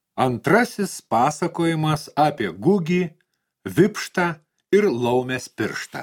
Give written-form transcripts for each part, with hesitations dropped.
Antrasis pasakojimas apie Gugį, Vipštą ir Laumės pirštą.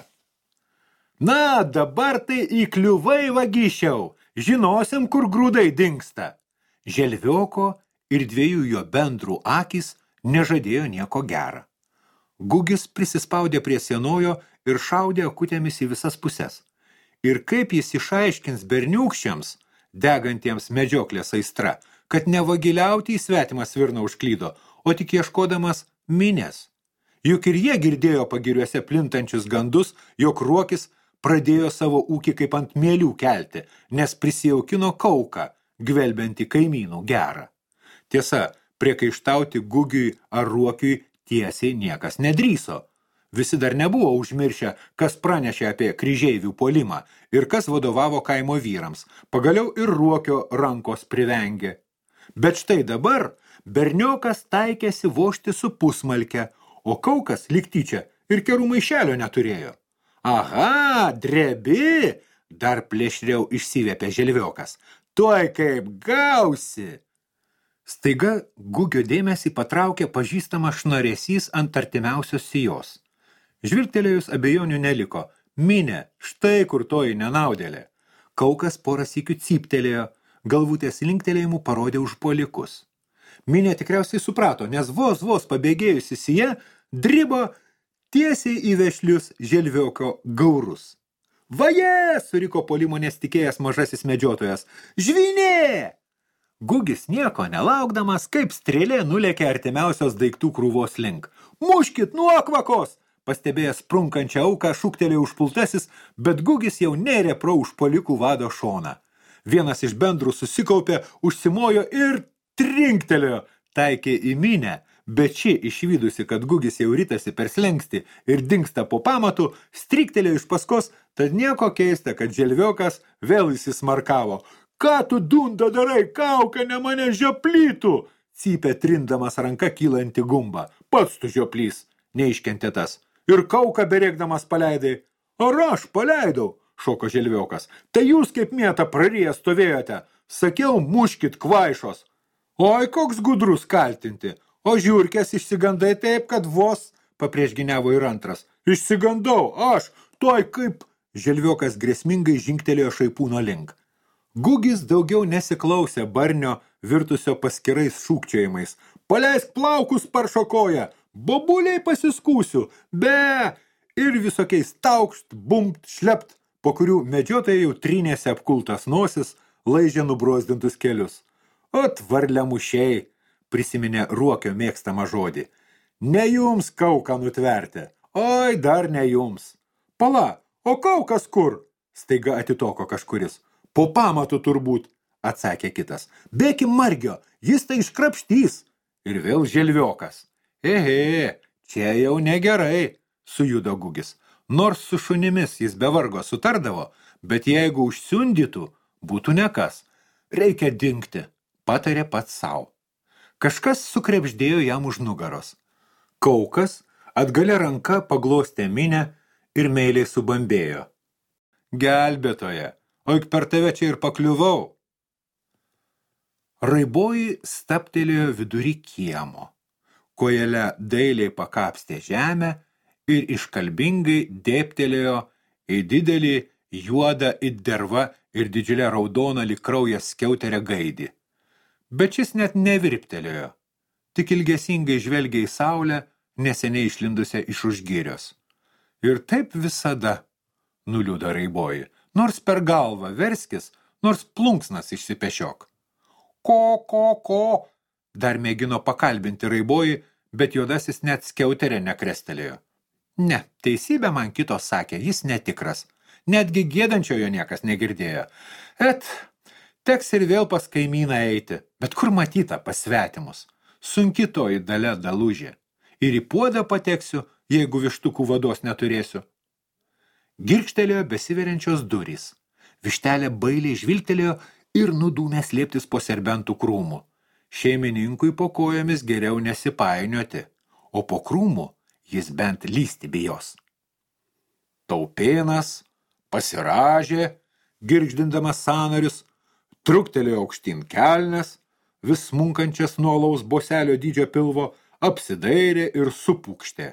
Na, dabar tai įkliuvai vagišiau, žinosim, kur grūdai dingsta. Želvioko ir dviejų jo bendrų akys nežadėjo nieko gera. Gugis prisispaudė prie sienojo ir šaudė akutėmis į visas puses. Ir kaip jis išaiškins berniūkščiams, degantiems medžioklės aistra, kad nevagiliauti į svetimą svirną užklydo, o tik ieškodamas minės. Juk ir jie girdėjo pagiriuose plintančius gandus, jog Ruokis pradėjo savo ūkį kaip ant mielių kelti, nes prisijaukino kauką, gvelbiantį kaimynų gerą. Tiesa, priekaištauti Gugiui ar Ruokiui tiesiai niekas nedrįso. Visi dar nebuvo užmiršę, kas pranešė apie kryžeivių puolimą ir kas vadovavo kaimo vyrams. Pagaliau ir Ruokio rankos privengė. Bet štai dabar berniokas taikėsi vožti su pusmalke, o kaukas lyg tyčia ir kerų maišelio neturėjo. Aha, drebi, dar plėšriau išsivėpė želviokas. Tuoj kaip gausi. Staiga Gugio dėmesį patraukė pažįstamas šnaresys ant artimiausios sijos. Žvilgtelėjus abejonių neliko. Minė, štai kur toji nenaudėlė. Kaukas porą sykių cyptelėjo, galvutės linktelėjimų parodė užpuolikus. Minė tikriausiai suprato, nes vos pabėgėjusi sija dribo tiesiai į vešlius želviokio gaurus. Vaje, suriko puolimo nesitikėjęs mažasis medžiotojas. Žvinė! Gugis nieko nelaukdamas, kaip strėlė nulėkė artimiausios daiktų krūvos link. Muškit nuokvakos! Pastebėjęs sprunkančią auką, šūktelėjo užpultasis, bet Gugis jau nerė pro užpuolikų vado šoną. Vienas iš bendrų susikaupė, užsimojo ir trinktelėjo, taikė į minę, bet ši, išvydusi, kad Gugis jau ritasi per slengstį ir dingsta po pamatu, stryktelėjo iš paskos, tad nieko keista, kad želviokas vėl įsismarkavo. Ką tu dunda darai, kauka, ne mane žioplytų, cypė trindamas ranka kylanti gumba. Pats tu žioplys, neiškentė tas. Ir kauką berėkdamas paleidai. Ar aš paleidau, šoko želviokas. Tai jūs kaip mėta prariję stovėjote. Sakiau, muškit kvaišos. Oi, koks gudrus kaltinti. O žiurkės išsigandai taip, kad vos, papriešginiavo ir antras. Išsigandau, aš, tuoj kaip. Želviokas grėsmingai žingstelėjo šaipūno link. Gugis daugiau nesiklausė barnio virtusio paskirais šūkčiojimais. Paleisk plaukus paršokoja, bobuliai pasiskūsiu, be! Ir visokiais taukšt, bumpt, šlept, po kurių medžiotojai jau trynėsi apkultas nosis, laižė nubrozdintus kelius. Ot varliamušiai, prisiminė Ruokio mėgstamą žodį. Ne jums kauką nutverti, oi dar ne jums. Pala, o kaukas kur? Staiga atitoko kažkuris. Po pamatu turbūt, atsakė kitas. Bėkim margio, jis tai iškrapštys. Ir vėl želviokas. Ehe, čia jau negerai, sujudo Gugis. Nors su šunimis jis be vargo sutardavo, bet jeigu užsiundytų, būtų nekas. Reikia dingti, patarė pats sau. Kažkas sukrepždėjo jam už nugaros. Kaukas atgalia ranka paglostė minę ir meiliai subambėjo. Gelbėtoja, o juk per tave čia ir pakliuvau. Raiboji staptelėjo vidury kiemo. Kojele dailiai pakapstė žemę ir iškalbingai dėptelėjo į didelį juodą it derva ir didžiulę raudoną lyg kraujas skiauterę gaidį. Bet šis net nevirptelėjo, tik ilgesingai žvelgė į saulę, neseniai išlindusią iš už girios. Ir taip visada, nuliūdo Raiboji, nors per galvą verskis, nors plunksnas išsipešiok. Ko, dar mėgino pakalbinti Raiboji, bet juodasis net skiauterė nekrestelėjo. Ne, teisybė man kitos sakė, jis netikras. Netgi gėdančiojo niekas negirdėjo. Teks ir vėl pas kaimyną eiti, bet kur matyta pas svetimus. Sunki toji dalia dalužė. Ir į puodą pateksiu, jeigu vištukų vados neturėsiu. Girkštelėjo besiveriančios durys. Vištelė bailiai žvilgtelėjo ir nudūmė slėptis po serbentų krūmų. Šeimininkui po kojomis geriau nesipainioti, o po krūmų jis bent lysti bijos. Taupėnas pasirąžė, girgždindamas sąnarius, truktelėjo aukštyn kelnes, vis smunkančias nuo alaus boselio dydžio pilvo, apsidairė ir supūkštė.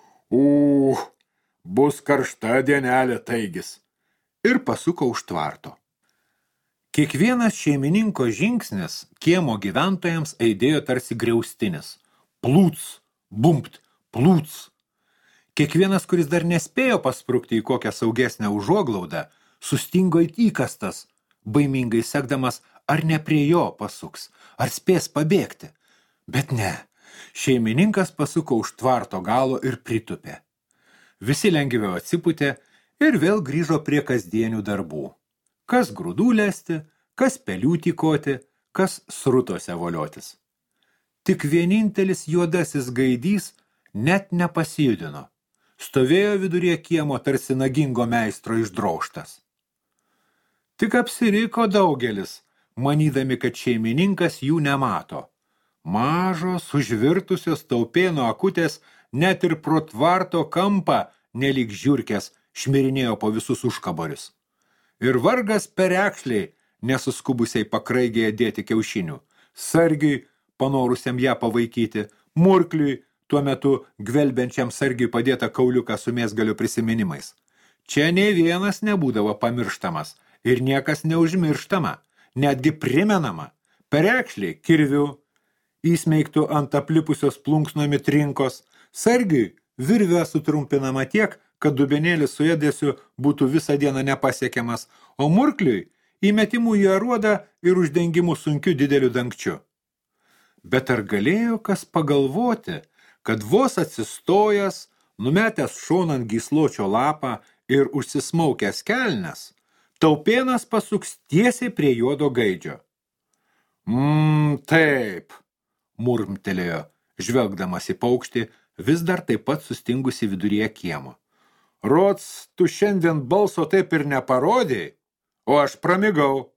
Bus karšta dienelė taigis. Ir pasuko už tvarto. Kiekvienas šeimininko žingsnis kiemo gyventojams aidėjo tarsi griaustinis. Plūts, bumpt, plūts. Kiekvienas, kuris dar nespėjo pasprukti į kokią saugesnę užuoglaudą, sustingo it įkastas, baimingai sekdamas, ar ne prie jo pasuks, ar spės pabėgti. Bet ne, šeimininkas pasuko už tvarto galo ir pritupė. Visi lengviau atsipūtė ir vėl grįžo prie kasdienių darbų. Kas grūdų lesti, kas pelių tykoti, kas srutose voliotis. Tik vienintelis juodasis gaidys net nepasijudino. Stovėjo viduryje kiemo tarsi nagingo meistro išdrožtas. Tik apsiriko daugelis, manydami, kad šeimininkas jų nemato. Mažos, užvirtusios taupėno akutės net ir pro tvarto kampą nelyg žiurkės šmirinėjo po visus užkaborius. Ir vargas perekšliai, nesuskubusiai pakraigėje dėti kiaušinių, sargiui, panorusiam ją pavaikyti, murkliui, tuo metu gvelbiančiam sargiui padėtą kauliuką su mėsgaliu prisiminimais. Čia nei vienas nebūdavo pamirštamas ir niekas neužmirštama, netgi primenama. Perekšliai kirviu, įsmeigtų ant aplipusios plunksnomi trinkos, sargiui virvę sutrumpinama tiek, kad dubenėlis su ėdesiu būtų visą dieną nepasiekiamas, o murkliui įmetimų į aruodą ir uždengimu sunkiu dideliu dangčiu. Bet ar galėjo kas pagalvoti, kad vos atsistojęs, numetęs šonan gysločio lapą ir užsismaukęs kelnes, taupėnas pasuks tiesiai prie juodo gaidžio. Taip, murmtelėjo, žvelgdamas į paukštį, vis dar taip pat sustingusi viduryje kiemo. Rods, tu šiandien balso taip ir neparodėjai, o aš pramigau.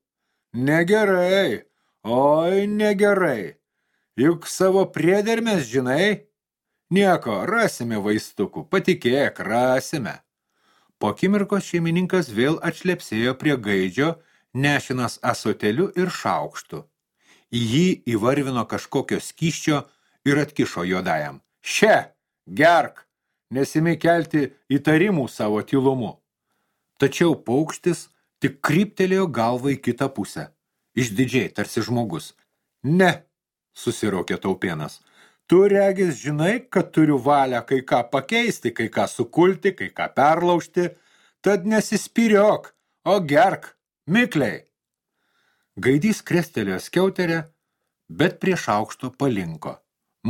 Negerai, oi negerai. Juk savo priedermės žinai? Nieko, rasime vaistukų, patikėk, rasime. Po akimirkos šeimininkas vėl atšlepsėjo prie gaidžio, nešinas ąsoteliu ir šaukštu. Į jį įvarvino kažkokio skysčio ir atkišo juodajam. Še, gerk, nesimi kelti įtarimų savo tylumu. Tačiau paukštis tik kryptelėjo galvą į kitą pusę. Išdidžiai, tarsi žmogus. Ne, susiraukė taupėnas. Tu regis žinai, kad turiu valią kai ką pakeisti, kai ką sukulti, kai ką perlaužti, tad nesispyriok, o gerk, mikliai. Gaidys krestelėjo skiauterę, bet prie šaukšto palinko.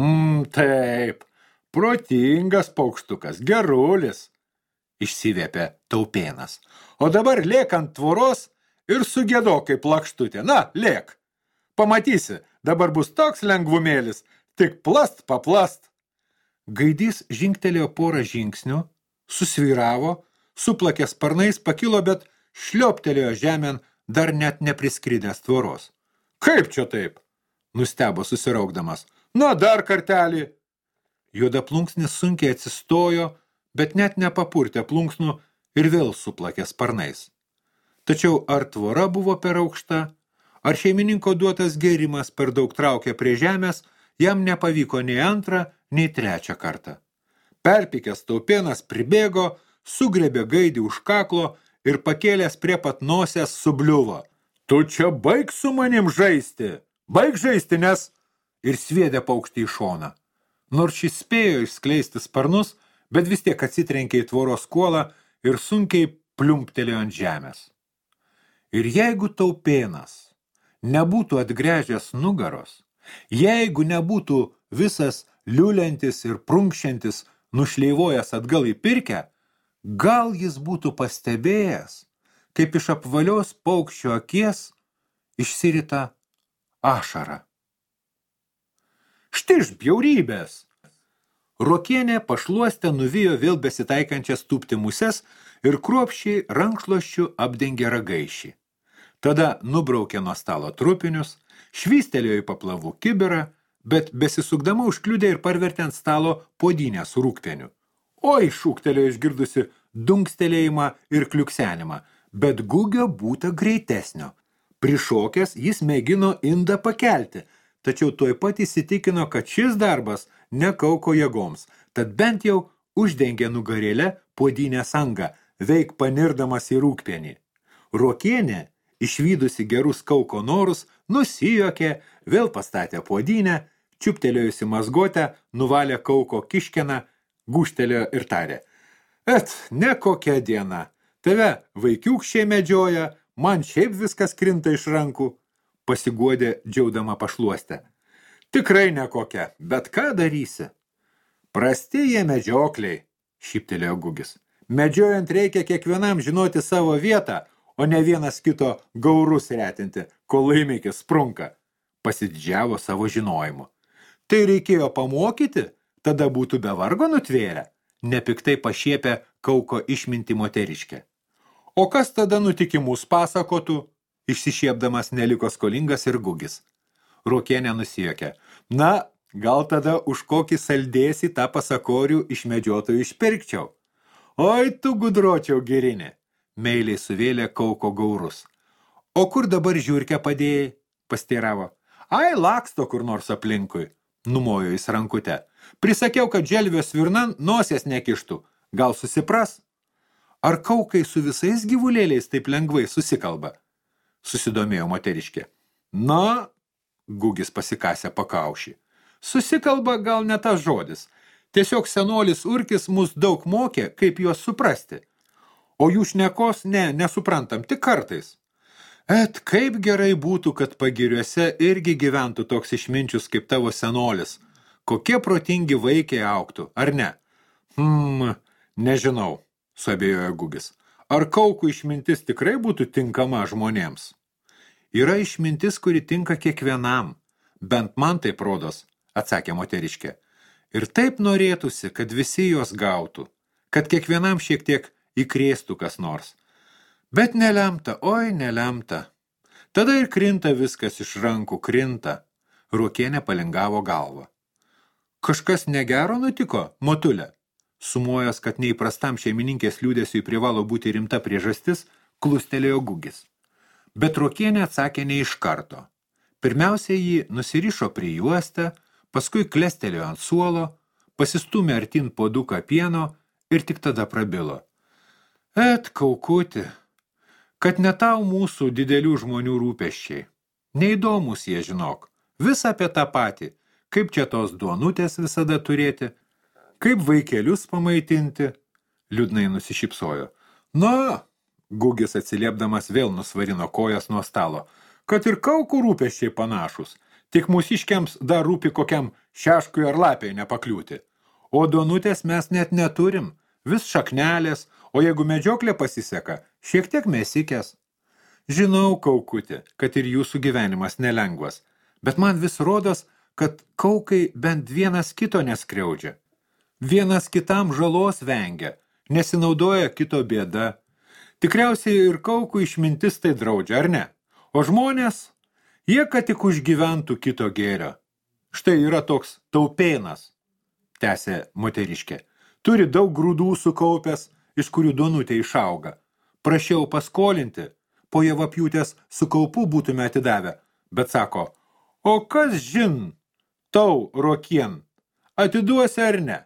Taip, protingas paukštukas, gerulis, išsivėpė taupėnas. O dabar lėk ant tvoros ir sugėdok kaip lakštutė. Na, lėk. Pamatysi, dabar bus toks lengvumėlis, tik plast paplast. Gaidys žingtelėjo porą žingsnių, susvyravo, suplakė sparnais, pakilo, bet šlioptelėjo žemėn dar net nepriskridęs tvoros. Kaip čia taip? Nustebo susiraukdamas. Na, dar kartelį. Juodaplunksnis sunkiai atsistojo, bet net nepapurtė plunksnų ir vėl suplakė sparnais. Tačiau ar tvora buvo per aukšta, ar šeimininko duotas gėrimas per daug traukė prie žemės, jam nepavyko nei antrą, nei trečią kartą. Perpykęs taupėnas pribėgo, sugrebė gaidį už kaklo ir pakėlęs prie pat nosės subliuvo. Tu čia baig su manim žaisti, nes... Ir sviedė paukštį į šoną. Nors šis spėjo išskleisti sparnus, bet vis tiek atsitrenkė į tvoros kuolą ir sunkiai pliumptelėjo ant žemės. Ir jeigu taupėnas nebūtų atgręžęs nugaros, jeigu nebūtų visas liuliantis ir prunkščiantis nušleivojęs atgal į pirkę, gal jis būtų pastebėjęs, kaip iš apvalios paukščio akies išsirita ašara. Štiš bjaurybės! Ruokienė pašluostę nuvijo vėl besitaikančias tūpti muses ir kruopščiai rankšluosčiu apdengė ragaišį. Tada nubraukė nuo stalo trupinius, švystelėjo į paplavų kibirą, bet besisukdama užkliudė ir parvertė ant stalo puodynę su rūgpieniu. Oi, šūktelėjo išgirdusi dunkstelėjimą ir kliuksenimą, bet Gugio būta greitesnio. Prišokęs jis mėgino indą pakelti, tačiau tuoj pat įsitikino, kad šis darbas ne Kauko jėgoms, tad bent jau uždengė nugarėlę puodynės angą, veik panirdamas į rūgpienį. Ruokienė, išvydusi gerus Kauko norus, nusijuokė, vėl pastatė puodynę, čiuptelėjusi mazgotę, nuvalė Kauko kiškeną, gūžtelėjo ir tarė: Et, ne kokia diena, tave vaikiūkščiai medžioja, man šiaip viskas krinta iš rankų, pasiguodė džiaudama pašluostę. Tikrai nekokia, bet ką darysi? Prasti jie medžiokliai, šyptelėjo Gugis. Medžiojant reikia kiekvienam žinoti savo vietą, o ne vienas kito gaurus retinti, kol laimikis sprunka. Pasididžiavo savo žinojimu. Tai reikėjo pamokyti, tada būtų be vargo nutvėrę, nepiktai pašiepė Kauko išminti moteriškę. O kas tada nutikimus pasakotų? Išsišiepdamas neliko skolingas ir Gugis. Ruokienė nusijuokė. Na, gal tada už kokį saldėsį tą pasakorių iš medžiotojų išpirkčiau. Oi, tu gudročiau girinė, meiliai suvėlė Kauko gaurus. O kur dabar žiurkę padėjai? Pasteiravo. Ai, laksto kur nors aplinkui, numojo jis rankutę. Prisakiau, kad želvio svirnan nosies nekištų. Gal susipras? Ar Kaukai su visais gyvulėliais taip lengvai susikalba? Susidomėjo moteriškė. Na, Gugis pasikasė pakaušį. Susikalba gal ne tas žodis. Tiesiog senolis Urkis mus daug mokė, kaip juos suprasti. O jų šnekos nesuprantam, tik kartais. Et kaip gerai būtų, kad pagiriuose irgi gyventų toks išminčius kaip tavo senolis. Kokie protingi vaikai augtų, ar ne? Nežinau, suabėjojo Gugis. Ar Kaukų išmintis tikrai būtų tinkama žmonėms? Yra išmintis, kuri tinka kiekvienam. Bent man taip rodos, atsakė moteriškė. Ir taip norėtųsi, kad visi jos gautų, kad kiekvienam šiek tiek įkrėstų kas nors. Bet nelemta, oi nelemta. Tada ir krinta viskas iš rankų, krinta. Ruokienė palingavo galvą. Kažkas negero nutiko, motulė? Sumuojas, kad neįprastam šeimininkės liūdesiui privalo būti rimta priežastis, klustelėjo Gugis. Bet Ruokienė atsakė ne iš karto. Pirmiausia, jį nusirišo prie juostę, paskui klestelėjo ant suolo, pasistūmė artin puoduką pieno ir tik tada prabilo. Et, Kaukuti, kad ne tau mūsų didelių žmonių rūpesčiai. Neįdomus jie, žinok, vis apie tą patį, kaip čia tos duonutės visada turėti, kaip vaikelius pamaitinti, liūdnai nusišypsojo. Na, Gugis atsiliepdamas vėl nusvarino kojas nuo stalo, kad ir Kaukų rūpesčiai panašus, tik mūsiškiams dar rūpi kokiam šeškui ar lapiai nepakliūti. O duonutės mes net neturim, vis šaknelės, o jeigu medžioklė pasiseka, šiek tiek mesikės. Žinau, Kaukuti, kad ir jūsų gyvenimas nelengvas, bet man vis rodos, kad Kaukai bent vienas kito neskriaudžia. Vienas kitam žalos vengia, nesinaudoja kito bėda. Tikriausiai ir Kaukų išmintis tai draudžia, ar ne? O žmonės, jie kad tik užgyventų kito gėrio. Štai yra toks taupėnas, tęsė moteriškė. Turi daug grūdų sukaupęs, iš kurių duonutė išauga. Prašiau paskolinti, po javapjūtės su kaupu būtume atidavę, bet sako, o kas žin, tau, Ruokien, atiduosi ar ne?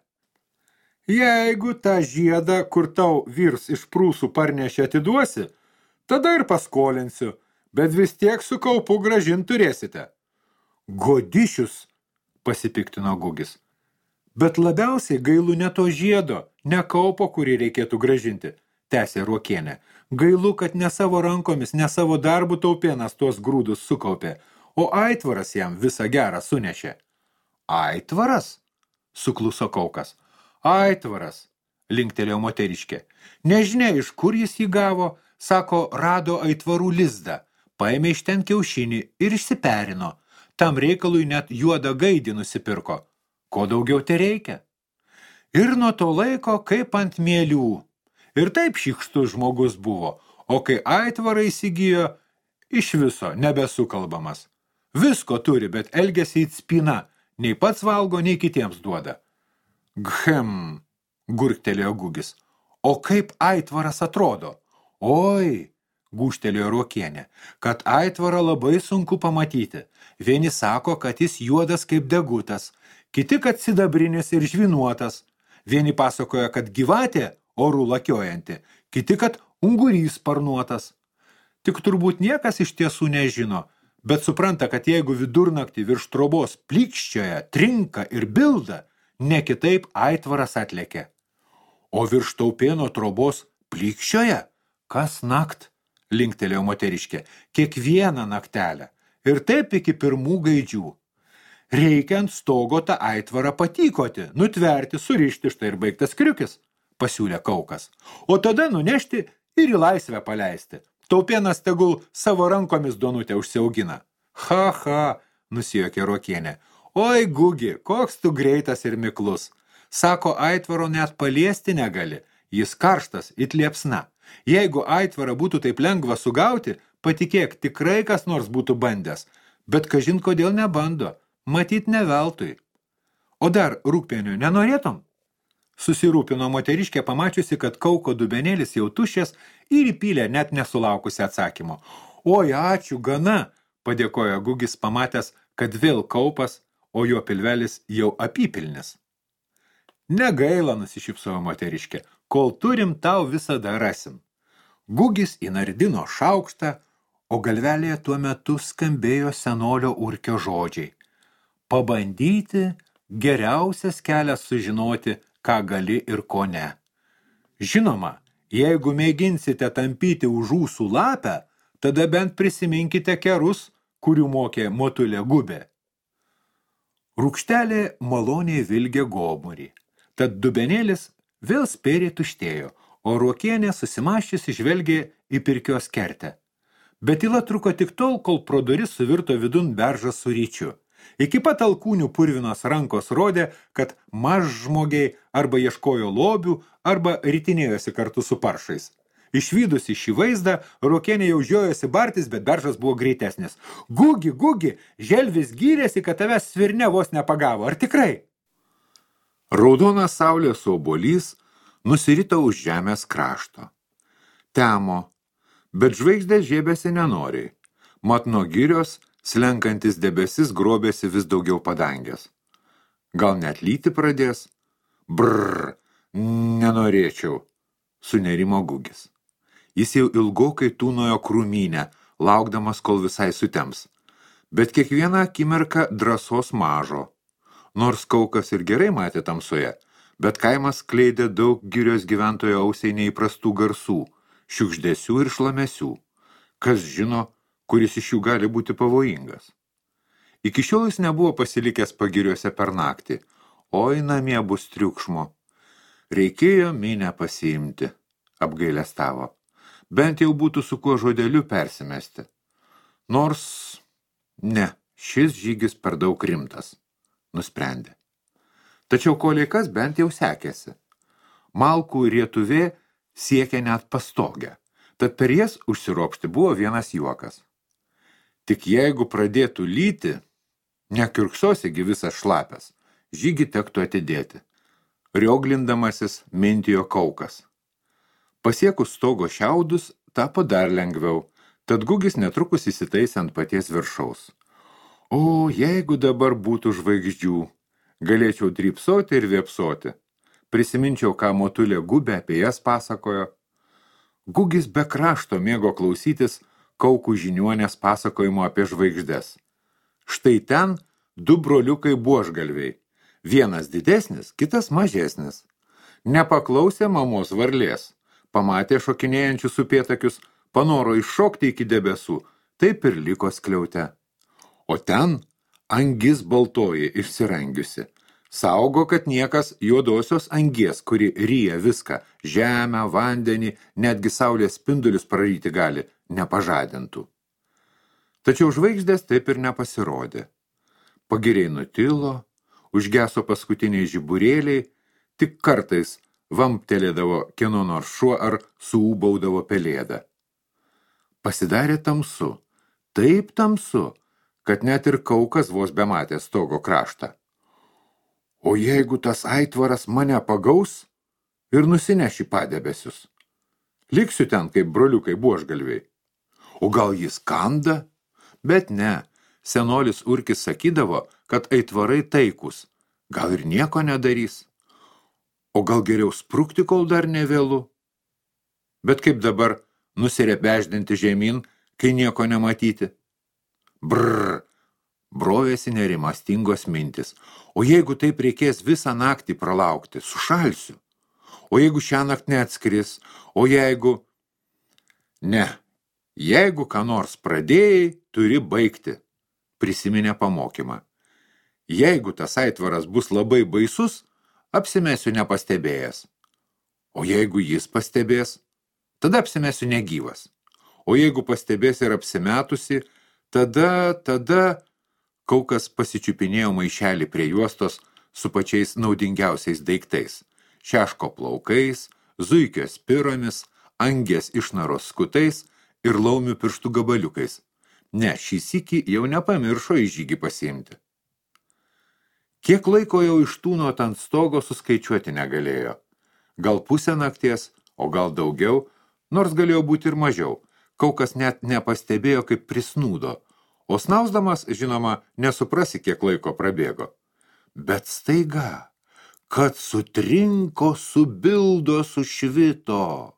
Jeigu tą žiedą, kur tau virs iš prūsų parnešė atiduosi, tada ir paskolinsiu, bet vis tiek su kaupu grąžint turėsite. Godišius, pasipiktino Gugis. Bet labiausiai gailu ne to žiedo, ne kaupo, kurį reikėtų grąžinti, tęsė Ruokienė. Gailu, kad ne savo rankomis, ne savo darbų taupėnas tuos grūdus sukaupė, o aitvaras jam visą gerą sunešė. Aitvaras? Sukluso Kaukas. Aitvaras, linktelėjo moteriškė. Nežinia, iš kur jis jį gavo, sako, rado aitvarų lizdą, paėmė iš ten kiaušinį ir išsiperino. Tam reikalui net juodą gaidį nusipirko. Ko daugiau te reikia? Ir nuo to laiko kaip ant mielių. Ir taip šykštus žmogus buvo, o kai aitvarą įsigijo, iš viso nebesukalbamas. Visko turi, bet elgiasi it spyna, nei pats valgo, nei kitiems duoda. Ghem, gurktelėjo Gugis. O kaip aitvaras atrodo? Oi, gūžtelėjo Ruokienė, kad aitvarą labai sunku pamatyti. Vieni sako, kad jis juodas kaip degutas, kiti, kad sidabrinis ir žvinuotas. Vieni pasakoja, kad gyvatė orų lakiojanti, kiti, kad ungurys sparnuotas. Tik turbūt niekas iš tiesų nežino, bet supranta, kad jeigu vidurnaktį virš trobos plykščioja, trinka ir bilda, ne kitaip aitvaras atlėkė. O virš taupėno trobos plykščioja? Kas nakt? Linktelėjo moteriškė. Kiekvieną naktelę. Ir taip iki pirmų gaidžių. Reikia ant stogo tą aitvarą patykoti, nutverti, surišti, štai ir baigtas kriukis, pasiūlė Kaukas. O tada nunešti ir į laisvę paleisti. Taupėnas tegul savo rankomis duonutę užsiaugina. Ha, nusijuokė Ruokienė. Oi, Gugi, koks tu greitas ir miklus. Sako, aitvaro net paliesti negali. Jis karštas, it liepsna. Jeigu aitvarą būtų taip lengva sugauti, patikėk, tikrai kas nors būtų bandęs. Bet kažin kodėl nebando. Matyt ne veltui. O dar rūgpienių nenorėtum? Susirūpino moteriškė, pamačiusi, kad Kauko dubenėlis jau tuščias ir įpylė net nesulaukusi atsakymo. Oi, ačiū, gana, padėkojo Gugis, pamatęs, kad vėl kaupas, o jo pilvelis jau apypilnis. Negaila, nusišypsojo moteriškė, kol turim, tau visada rasim. Gugis įnardino šaukštą, o galvelėje tuo metu skambėjo senolio Urkio žodžiai. Pabandyti geriausias kelias sužinoti, ką gali ir ko ne. Žinoma, jeigu mėginsite tampyti už ūsų lapę, tada bent prisiminkite kerus, kurių mokė motulė Gubė. Rūgštelė maloniai vilgė gomurį, tad dubenėlis vėl spėriai tuštėjo, o Ruokienė susimaščiusi žvelgė į pirkios kertę. Bet tyla truko tik tol, kol pro duris suvirto vidun beržas su ryčiu. Iki pat alkūnių purvinos rankos rodė, kad mažžmogiai arba ieškojo lobių, arba ritinėjosi kartu su paršais. Išvydusi šį vaizdą, Ruokienė jau žiojosi bartis, bet beržas buvo greitesnis. Gugi, želvis gyrėsi, kad tavęs svirne vos nepagavo. Ar tikrai? Raudonas saulės obuolys nusirito už žemės krašto. Temo, bet žvaigždės žiebėsi nenoriai. Mat nuo girios slenkantis debesis grobėsi vis daugiau padangės. Gal net lyti pradės? Brrr, nenorėčiau, sunerimo Gugis. Jis jau ilgokai tūnojo krūmynę, laukdamas, kol visai sutems. Bet kiekvieną akimirką drąsos mažo. Nors Kaukas ir gerai matė tamsoje, bet kaimas skleidė daug girios gyventojo ausiai neįprastų garsų, šiukšdesių ir šlamesių. Kas žino, kuris iš jų gali būti pavojingas. Iki šiol jis nebuvo pasilikęs pagiriuose per naktį. Oi, namie bus triukšmo. Reikėjo minę pasiimti, apgailestavo. Bent jau būtų su kuo žodeliu persimesti. Nors, ne, šis žygis per daug rimtas, nusprendė. Tačiau kolei kas bent jau sekėsi. Malkų rietuvė siekė net pastogę, tad per jas užsiropšti buvo vienas juokas. Tik jeigu pradėtų lyti, nekiurksosigi visas šlapės, žygį tektų atidėti. Rioglindamasis mintijo Kaukas. Pasiekus stogo šiaudus, tapo dar lengviau, tad Gugis netrukus įsitaisė ant paties viršaus. O, jeigu dabar būtų žvaigždžių, galėčiau drypsoti ir vėpsoti. Prisiminčiau, ką motulė Gubė apie jas pasakojo. Gugis be krašto mėgo klausytis Kaukų žiniuonės pasakojimo apie žvaigždes. Štai ten 2 broliukai buožgalviai. Vienas didesnis, kitas mažesnis. Nepaklausė mamos varlės. Pamatė šokinėjančius upėtakius, panoro iššokti iki debesų, taip ir liko skliaute. O ten angis baltoji išsirangiusi. Saugo, kad niekas juodosios angies, kuri ryja viską, žemę, vandenį, netgi saulės spindulius praryti gali, nepažadintų. Tačiau žvaigždės taip ir nepasirodė. Pagiriai nutilo, užgeso paskutiniai žiburėliai, tik kartais vamptelėdavo kieno nors šuo ar suūbaudavo pelėdą. Pasidarė tamsu, taip tamsu, kad net ir Kaukas vos bematė stogo kraštą. O jeigu tas aitvaras mane pagaus ir nusineš į padebesius? Liksiu ten kaip broliukai buožgalviai. O gal jis kanda? Bet ne, Senolis Urkis sakydavo, kad aitvarai taikus, gal ir nieko nedarys. O gal geriau sprukti, kol dar nevėlu? Bet kaip dabar nusirebeždinti žemyn, kai nieko nematyti? Brrr, brovėsi nerimastingos mintis. O jeigu taip reikės visą naktį pralaukti, sušalsiu. O jeigu šiąnakt neatskris, o jeigu... Ne, jeigu ką nors pradėjai, turi baigti, prisiminė pamokymą. Jeigu tas aitvaras bus labai baisus, apsimesiu nepastebėjęs. O jeigu jis pastebės, tada apsimesiu negyvas. O jeigu pastebės ir apsimetusi, tada Kaukas pasičiupinėjo maišelį prie juostos su pačiais naudingiausiais daiktais. Šeško plaukais, zuikio spiromis, angės išnaros skutais ir laumių pirštų gabaliukais. Ne, šį sykį jau nepamiršo į žygį pasiimti. Kiek laiko jau ištūnot ant stogo suskaičiuoti negalėjo. Gal pusę nakties, o gal daugiau, nors galėjo būti ir mažiau. Kaukas net nepastebėjo, kaip prisnūdo. O snausdamas, žinoma, nesuprasi, kiek laiko prabėgo. Bet staiga, kad sutrinko, subildo, sušvito.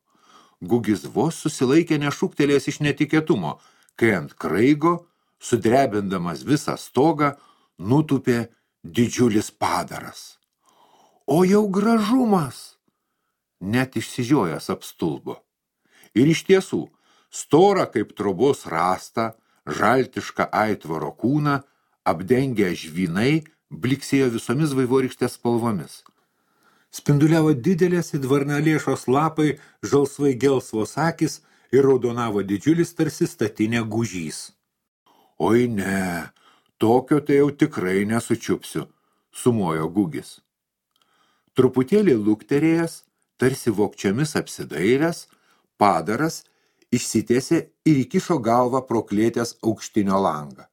Gugis vos susilaikė nešūktelės iš netikėtumo, kai ant kraigo, sudrebindamas visą stogą, nutupė didžiulis padaras. O jau gražumas! Net išsižiojęs apstulbo. Ir iš tiesų, storą kaip trobos rastą, žaltišką aitvaro kūną, apdengę žvynai, bliksėjo visomis vaivorykštės spalvomis. Spinduliavo didelės it varnalėšos lapai, žalsvai gelsvos akys ir raudonavo didžiulis tarsi statinė gūžys. Oi ne, tokio tai jau tikrai nesučiupsiu, sumojo Gugis. Truputėlį lukterėjęs, tarsi vokčiomis apsidairęs, padaras išsitiesė ir įkišo galvą pro klėtės aukštinio langą.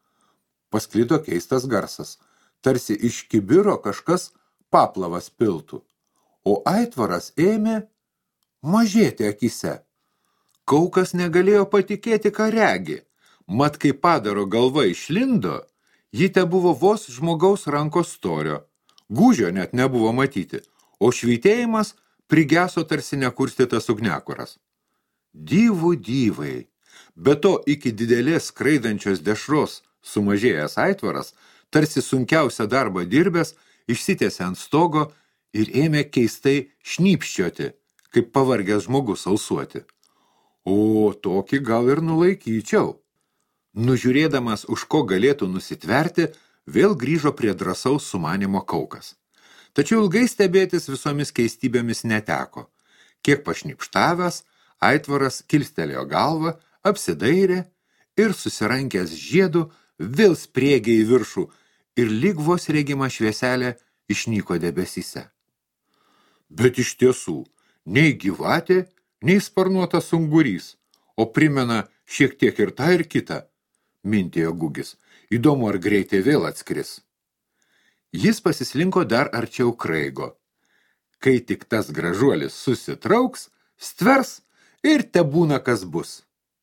Pasklido keistas garsas, tarsi iš kibiro kažkas paplavas piltų, o aitvaras ėmė mažėti akyse. Kaukas negalėjo patikėti, ką regi, mat kai padaro galva išlindo, ji tebuvo vos žmogaus rankos storio, gūžio net nebuvo matyti, o švytėjimas prigeso tarsi nekurstytas ugniakuras. Dyvų dyvai, be to iki didelės skraidančios dešros sumažėjęs aitvaras, tarsi sunkiausią darbą dirbęs, išsitiesė ant stogo ir ėmė keistai šnypščioti, kaip pavargęs žmogus alsuoti. O tokį gal ir nulaikyčiau. Nužiūrėdamas, už ko galėtų nusitverti, vėl grįžo prie drąsaus sumanimo Kaukas. Tačiau ilgai stebėtis visomis keistybėmis neteko. Kiek pašnipštavęs, aitvaras kilstelėjo galvą, apsidairė ir susirankęs žiedų vėl spriegė į viršų ir lyg vos regima švieselė išnyko debesyse. Bet iš tiesų, nei gyvatė, nei sparnuotas ungurys, o primena šiek tiek ir tą ir kitą, mintėjo Gugis. Įdomu, ar greitai vėl atskris. Jis pasislinko dar arčiau kraigo. Kai tik tas gražuolis susitrauks, stvers ir tebūna kas bus.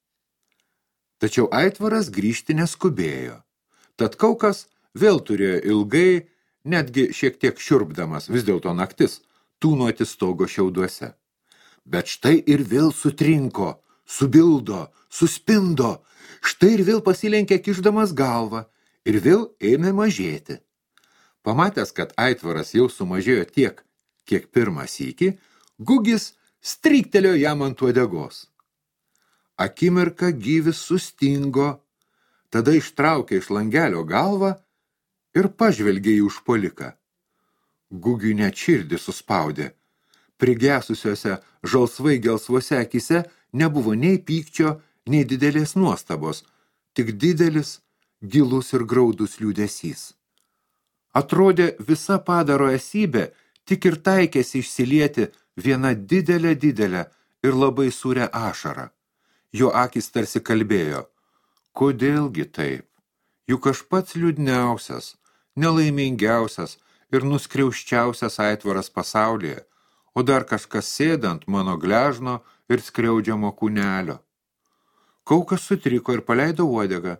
Tačiau aitvaras grįžti neskubėjo. Tad Kaukas vėl turėjo ilgai, netgi šiek tiek šiurpdamas, vis dėlto naktis, tūnoti stogo šiauduose. Bet štai ir vėl sutrinko, subildo, suspindo, štai ir vėl pasilenkė kišdamas galvą ir vėl ėmė mažėti. Pamatęs, kad aitvaras jau sumažėjo tiek, kiek pirmą sykį, Gugis stryktelėjo jam ant uodegos. Akimirką gyvis sustingo, tada ištraukė iš langelio galvą ir pažvelgė į užpuoliką. Gugiui net širdį suspaudė. Prigesusiuose žalsvai gelsvose akyse nebuvo nei pykčio, nei didelės nuostabos, tik didelis, gilus ir graudus liūdesys. Atrodė, visa padaro esybė tik ir taikėsi išsilieti viena didelė ir labai sūria ašara. Jo akys tarsi kalbėjo, kodėlgi taip, juk aš pats liūdniausias, nelaimingiausias ir nuskriauščiausias aitvaras pasaulyje, o dar kažkas sėdant mano gležno ir skriaudžiamo kūnelio. Kaukas sutriko ir paleido uodegą.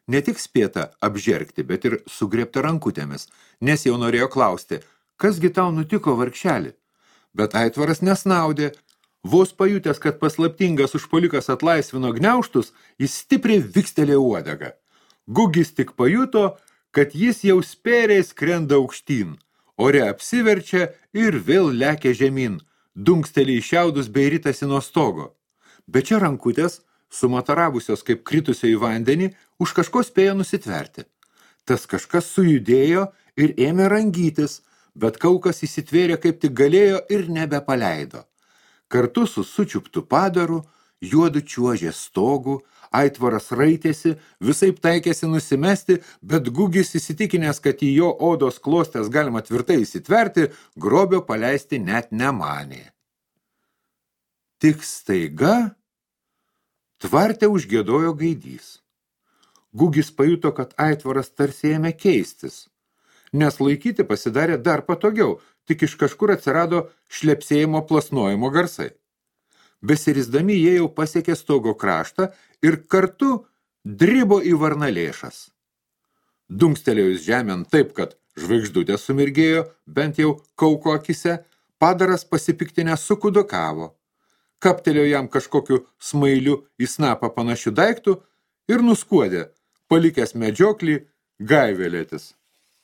ne tik spėta apžergti, bet ir sugriebta rankutėmis, nes jau norėjo klausti, kasgi tau nutiko, vargšelį. Bet aitvaras nesnaudė. Vos pajutęs, kad paslaptingas užpuolikas atlaisvino gniaužtus, jis stipriai vikstelėjo uodegą. Gugis tik pajuto, kad jis jau spėriai skrenda aukštyn, ore apsiverčia ir vėl lekia žemyn, dunksteli į šiaudus bei ritasi nuo stogo. Bet čia rankutės, sumataravusios kaip kritusio į vandenį, už kažko spėjo nusitverti. Tas kažkas sujudėjo ir ėmė rangytis, bet kaukas įsitvėrė kaip tik galėjo ir nebepaleido. Kartu su sučiuptu padaru, juodu čiuožė stogų, aitvaras raitėsi, visaip taikėsi nusimesti, bet Gugis įsitikinęs, kad į jo odos klostės galima tvirtai įsitverti, grobio paleisti net nemanė. Tik staiga tvarte užgiedojo gaidys. Gugis pajuto, kad aitvaras tarsi ėmė keistis, nes laikyti pasidarė dar patogiau, tik iš kažkur atsirado šlepsėjimo plasnojimo garsai. Besirisdami jie jau pasiekė stogo kraštą ir kartu dribo į varnalėšas. Dunkstelėjus žemėn taip, kad žvaigždutės sumirgėjo, bent jau kauko akise, padaras pasipiktinę sukudokavo. Kaptelėjo jam kažkokiu smailiu į snapą panašiu daiktų ir nuskuodė, palikęs medžioklį gaivelėtis.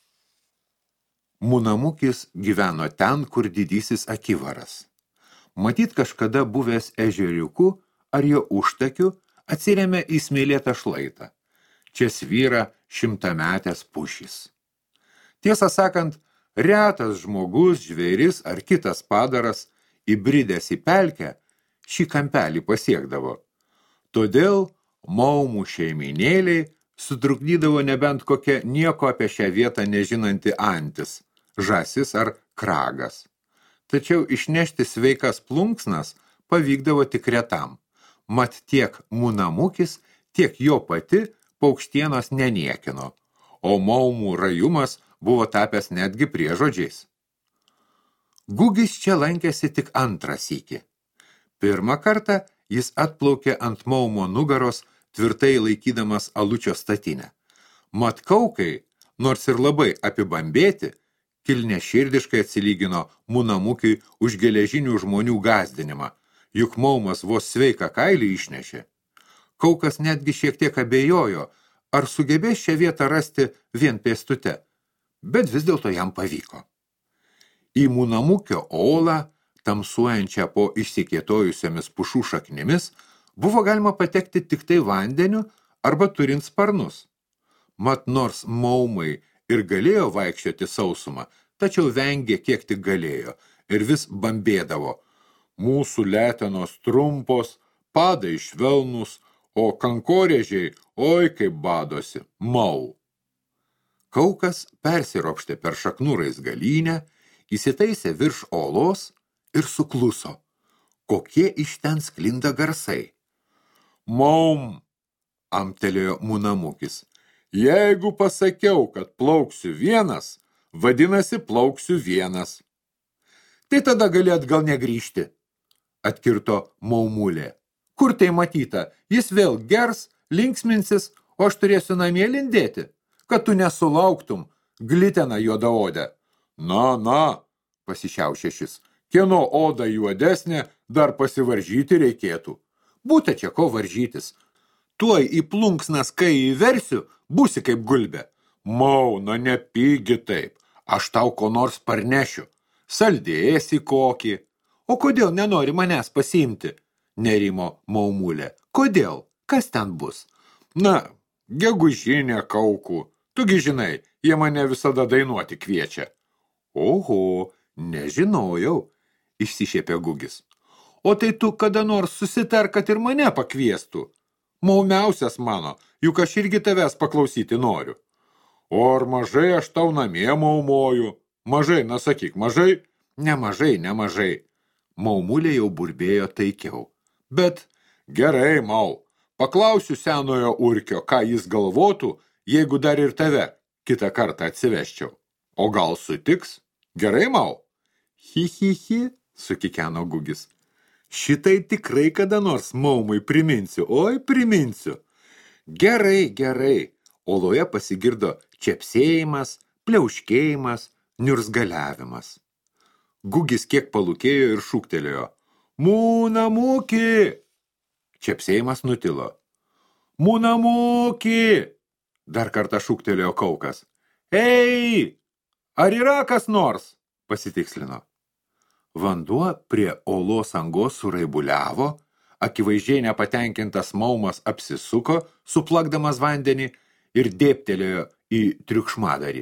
Munamukis gyveno ten, kur didysis Akivaras. Matyt, kažkada buvęs ežeriuku ar jo užtakiu atsiremė į smėlėtą šlaitą. Čia svyra 100-metės pušys. Tiesą sakant, retas žmogus, žvėris ar kitas padaras, įbridęs į pelkę, šį kampelį pasiekdavo. Todėl maumų šeiminėliai sutrukdydavo nebent kokia nieko apie šią vietą nežinanti antis, žąsis ar kragas. Tačiau išnešti sveikas plunksnas pavykdavo tik retam. Mat tiek Munamukis, tiek jo pati paukštienos neniekino, o maumų rajumas buvo tapęs netgi priežodžiais. Gugis čia lankėsi tik antrą sykį. Pirmą kartą jis atplaukė ant maumo nugaros, tvirtai laikydamas alučio statinę. Mat kaukai, nors ir labai apibambėti, kilneširdiškai atsilygino Munamukiui už geležinių žmonių gąsdinimą, juk maumas vos sveiką kailį išnešė. Kaukas netgi šiek tiek abejojo, ar sugebės šią vietą rasti vien pėstute, bet vis dėlto jam pavyko. Į Munamukio olą, tamsuojančią po išsikietojusiomis pušų šaknimis, buvo galima patekti tik tai vandeniu arba turint sparnus. Mat nors maumai ir galėjo vaikščioti sausumą, tačiau vengė kiek tik galėjo ir vis bambėdavo. Mūsų letenos trumpos, padai švelnus, o kankorėžiai, oi kaip badosi, mau. Kaukas persiropštė per šaknų raizgalynę, įsitaisė virš olos ir sukluso. Kokie iš ten sklinda garsai? Maum, amtelėjo Munamukis. Jeigu pasakiau, kad plauksiu vienas, vadinasi plauksiu vienas. Tai tada gali atgal negrįžti, atkirto maumulė. Kur tai matyta? Jis vėl gers, linksminsis, o aš turėsiu namie lindėti, kad tu nesulauktum, glitena juodaodę. Na, pasišiaušė šis, kieno oda juodesnė, dar pasivaržyti reikėtų. Būta čia ko varžytis. Tuoj į plunksnas, kai įversiu, būsi kaip gulbė. Mauna, nepygi taip, aš tau ko nors parnešiu. Saldėsi kokį. O kodėl nenori manęs pasiimti? Nerimo maumulė. Kodėl? Kas ten bus? Na, gegužinė kaukų. Tugi žinai, jie mane visada dainuoti kviečia. Oho, nežinojau, išsišiepė Gugis. O tai tu kada nors susitark, kad ir mane pakviestų. Maumiausias mano, juk aš irgi tavęs paklausyti noriu. O ar mažai aš tau namie maumoju? Mažai, na sakyk, mažai? Nemažai. Maumulė jau burbėjo taikiau. Bet gerai, mau, paklausiu senojo urkio, ką jis galvotų, jeigu dar ir tave kitą kartą atsiveščiau. O gal sutiks? Gerai, mau? Hi, sukikeno Gugis. Šitai tikrai kada nors maumui priminsiu, oi priminsiu. Gerai, Oloje pasigirdo čepsėjimas, pliauškėjimas, niurzgaliavimas. Gugis kiek palūkėjo ir šūktelėjo. Mūnamuki! Čepsėjimas nutilo. Mūnamuki! Dar kartą šūktelėjo Kaukas. Ei! Ar yra kas nors? Pasitikslino. Vanduo prie olos angos suraibuliavo, akivaizdžiai nepatenkintas maumas apsisuko, suplakdamas vandenį ir dėptelėjo į triukšmadarį.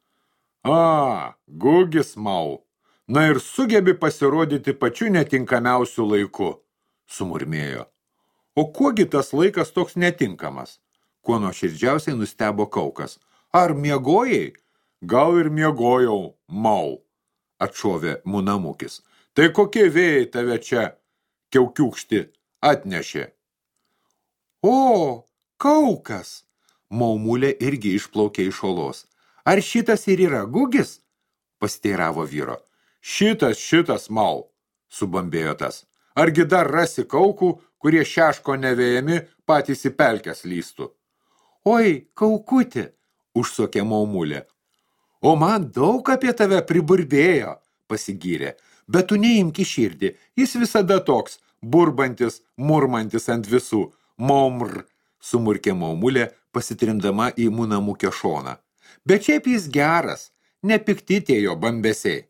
Gugis mau, na ir sugebi pasirodyti pačiu netinkamiausiu laiku, sumurmėjo. O kuogi tas laikas toks netinkamas? Kuo nuoširdžiausiai nustebo Kaukas. Ar miegojai? Gal ir miegojau, mau, atšovė Mūnamukis. Tai kokie vėjai tave čia, kiaukiukšti, atnešė? O, Kaukas! Maumulė irgi išplaukė iš olos. Ar šitas ir yra Gugis? Pasiteiravo vyro. Šitas, mau, subambėjo tas. Argi dar rasi Kaukų, kurie šeško nevėjami patys į pelkes lystų? Oi, Kaukuti, užsokė Maumulė. O man daug apie tave priburbėjo, pasigyrė. Bet tu neimki širdį, jis visada toks, burbantis, murmantis ant visų. Maumr, sumurkė Maumulė, pasitrindama į Mūnamukio šoną. Bet šiaip jis geras, nepikti tie jo bambesiai.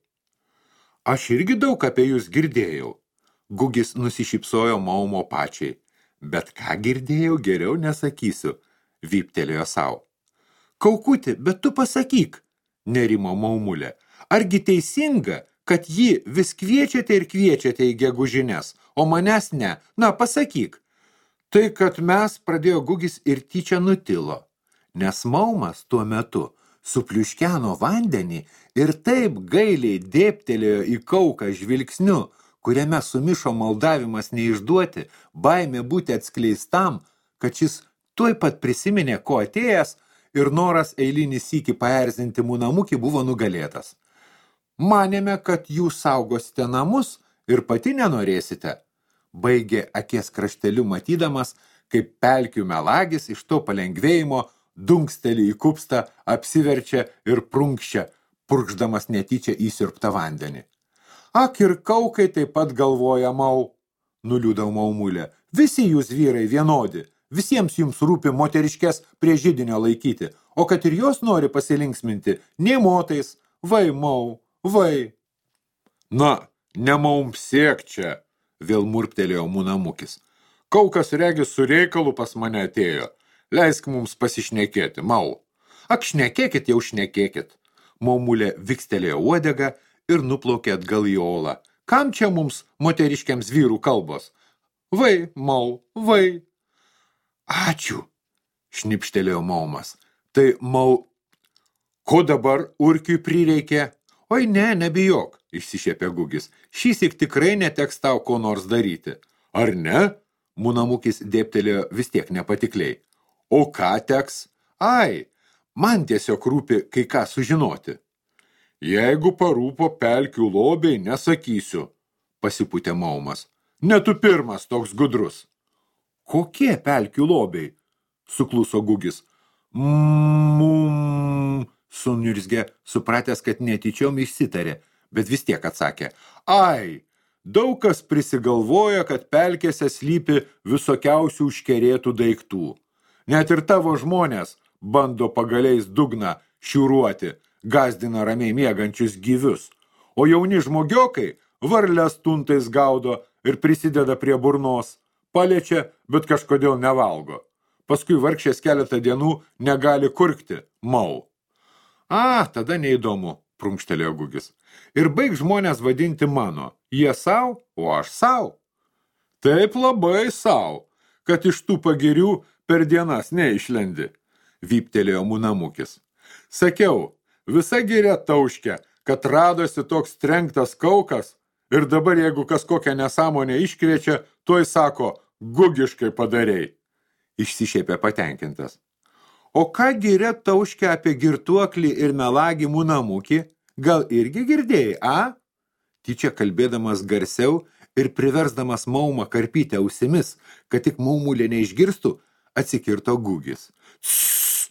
Aš irgi daug apie jūs girdėjau. Gugis nusišypsojo Maumo pačiai. Bet ką girdėjau, geriau nesakysiu, vyptelėjo sau. Kaukuti, bet tu pasakyk, nerimo Maumulė. Argi teisinga, kad jį vis kviečiate ir kviečiate į gegužines, o manęs ne? Na, pasakyk. Tai, kad mes, pradėjo Gugis ir tyčia nutilo, nes Maumas tuo metu supliuškeno vandenį ir taip gailiai dėptelėjo į Kauką žvilgsniu, kuriame sumišo maldavimas neišduoti, baimė būti atskleistam, kad šis tuoj pat prisiminė, ko atėjęs, ir noras eilinį sykį paerzinti Mūnamukį buvo nugalėtas. Manėme, kad jūs saugosite namus ir pati nenorėsite, baigė akies krašteliu matydamas, kaip pelkių melagis iš to palengvėjimo dunksteli į kupstą, apsiverčia ir prunkščia, purkšdamas netyčia įsirptą vandenį. Ak ir Kaukai taip pat galvoja, mau, nuliūdau Maumulė. Visi jūs vyrai vienodi, visiems jums rūpi moteriškės prie židinio laikyti, o kad ir jos nori pasilinksminti, nei motais, vai, mau, vai. Na, nemaumsėk čia, vėl murptelėjo Mūnamukis. Kaukas regis su reikalu pas mane atėjo. Leisk mums pasišnekėti, mau. Ak, šnekėkit, jau šnekėkit. Maumulė vikstelėjo uodegą ir nuplaukė atgal į olą. Kam čia mums moteriškiams vyrų kalbos? Vai, mau, vai. Ačiū, šnipštelėjo Maumas. Tai, mau, ko dabar urkiui prireikė? Oi, ne, nebijok, išsišėpė Gugis. Šįsyk tikrai neteks tau ko nors daryti. Ar ne? Mūnamukis dėptelėjo vis tiek nepatikliai. O ką teks? Ai, man tiesiog rūpi kai ką sužinoti. Jeigu parūpo pelkių lobiai, nesakysiu, pasipūtė Maumas. Ne tu pirmas toks gudrus. Kokie pelkių lobiai? Sukluso Gugis. Suniurzgė, supratęs, kad netyčiom išsitarė, bet vis tiek atsakė. Ai, daug kas prisigalvoja, kad pelkėse slypi visokiausių užkerėtų daiktų. Net ir tavo žmonės bando pagaliais dugną šiūruoti, gazdina ramiai miegančius gyvius, o jauni žmogiokai varles tuntais gaudo ir prisideda prie burnos, paliečia, bet kažkodėl nevalgo. Paskui vargšės keletą dienų negali kurkti, mau. Tada neįdomu, prunkštelėjo Gugis. Ir baig žmonės vadinti mano, jie sau, o aš sau. Taip labai sau, kad iš tų pagirių per dienas neišlendi, vyptelėjo Mūnamukis. Sakiau, visa giria tauškia, kad radosi toks trenktas Kaukas ir dabar jeigu kas kokią nesąmonę iškviečia, tuoj sako, gugiškai padarei. Išsišėpė patenkintas. O ką giria tauškia apie girtuoklį ir melagį Mūnamukį? Gal irgi girdėjai, a? Tyčia kalbėdamas garsiau ir priversdamas Maumą karpyti ausimis, kad tik Maumulė neišgirstų, atsikirto Gugis.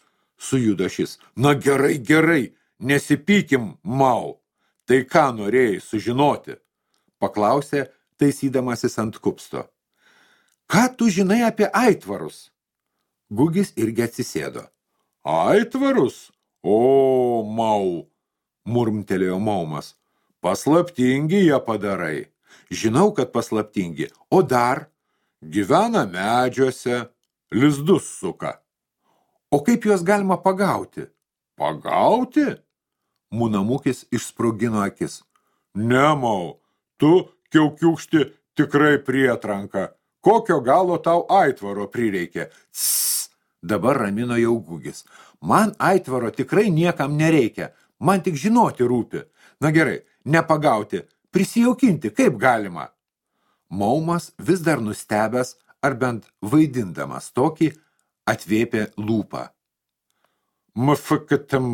sujudo šis. Na gerai, gerai, nesipykim, Mau. Tai ką norėjai sužinoti? Paklausė, taisydamasis ant kupsto. Ką tu žinai apie aitvarus? Gugis irgi atsisėdo. Aitvarus? O, Mau, murmtelėjo Maumas. Paslaptingi jie padarai. Žinau, kad paslaptingi. O dar? Gyvena medžiuose, lizdus suka. O kaip juos galima pagauti? Pagauti? Munamukis išsprogino akis. Ne, Mau, tu kiaukiukšti tikrai prietranka. Kokio galo tau aitvaro prireikė? Tss, dabar ramino jau Gugis. Man aitvaro tikrai niekam nereikia. Man tik žinoti rūpi. Na gerai, nepagauti, prisijaukinti, kaip galima? Maumas vis dar nustebęs, ar bent vaidindamas tokį, atvėpė lūpą. Mfktam.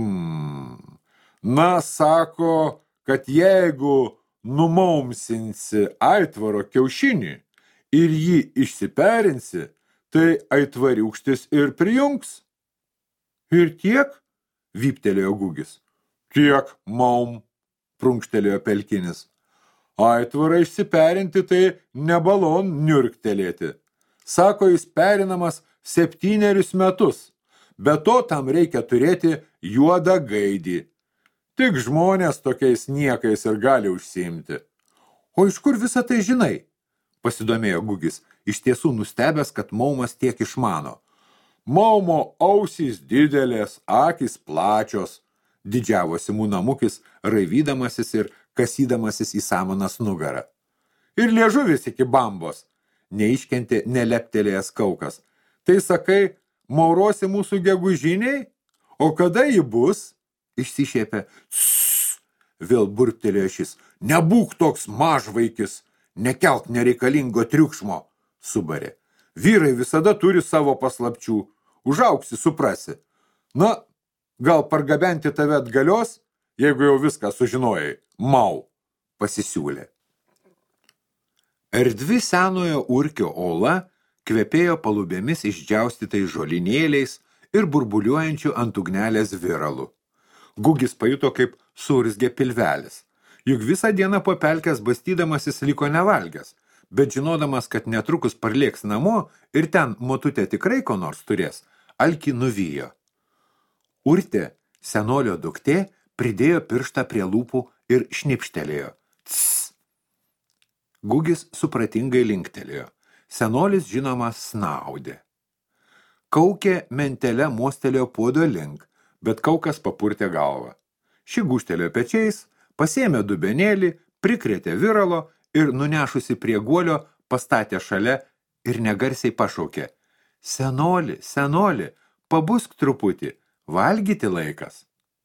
Na, sako, kad jeigu numaumsinsi aitvaro kiaušinį ir jį išsiperinsi, tai aitvariukštis ir prijungs. Ir tiek? Vyptelėjo Gugis. Tiek, Maum, prunkštelėjo Pelkinis. Aitvarą išsiperinti tai nebalon niurktelėti. Sako, jis perinamas 7 metus. Be to tam reikia turėti juodą gaidį. Tik žmonės tokiais niekais ir gali užsiimti. O iš kur visą tai žinai? Pasidomėjo Gugis, iš tiesų nustebęs, kad Maumas tiek išmano. Maumo ausys didelės, akys plačios, didžiavosi Munamukis, raivydamasis ir kasydamasis į samanas nugarą. Ir liežuvis iki bambos, neiškentė neleptelėjęs Kaukas. Tai sakai, maurosi mūsų gegužiniai? O kada ji bus? Išsišiepė. Sss, vėl burptelėjo šis. Nebūk toks mažvaikis, nekelk nereikalingo triukšmo, subarė. Vyrai visada turi savo paslapčių. Užaugsi, suprasi. Na, gal pargabenti tave atgalios, jeigu jau viską sužinojai. Mau, pasisiūlė. Erdvi senojo Urkio ola kvepėjo palubėmis išdžiaustytais žolinėliais ir burbuliuojančių ant ugnelės viralu. Gugis pajuto, kaip surzgė pilvelis. Juk visą dieną po pelkės bastydamasis liko nevalgęs, bet žinodamas, kad netrukus parlėks namo ir ten motutė tikrai ko nors turės, alkį nuvijo. Urtė, senolio duktė, pridėjo pirštą prie lūpų ir šnipštelėjo. Tss. Gugis supratingai linktelėjo. Senolis, žinoma, snaudė. Kaukė mentelė mostelėjo puodo link, bet Kaukas papurtė galvą. Ši gūžtelėjo pečiais, pasėmė dubenėlį, prikrėtė viralo ir nunešusi prie guolio pastatė šalia ir negarsiai pašaukė. Senoli, senoli, pabusk truputį, valgyti laikas.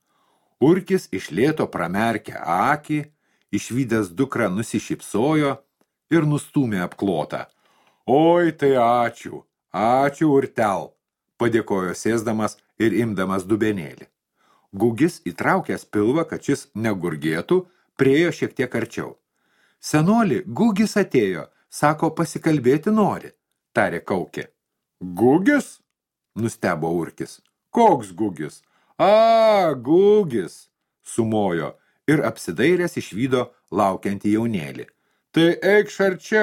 Urkis iš lėto pramerkė akį, išvydęs dukrą nusišypsojo ir nustūmė apklotą. Oi, tai ačiū, ačiū Urtel, padėkojo sėsdamas ir imdamas dubenėlį. Gugis, įtraukęs pilvą, kad šis negurgėtų, priejo šiek tiek arčiau. Senoli, Gugis atėjo, sako, pasikalbėti nori, tarė Kaukė. Gugis? Nustebo Urkis. Koks Gugis? A, Gugis, sumojo ir apsidairęs išvydo laukiantį jaunėlį. Tai eikš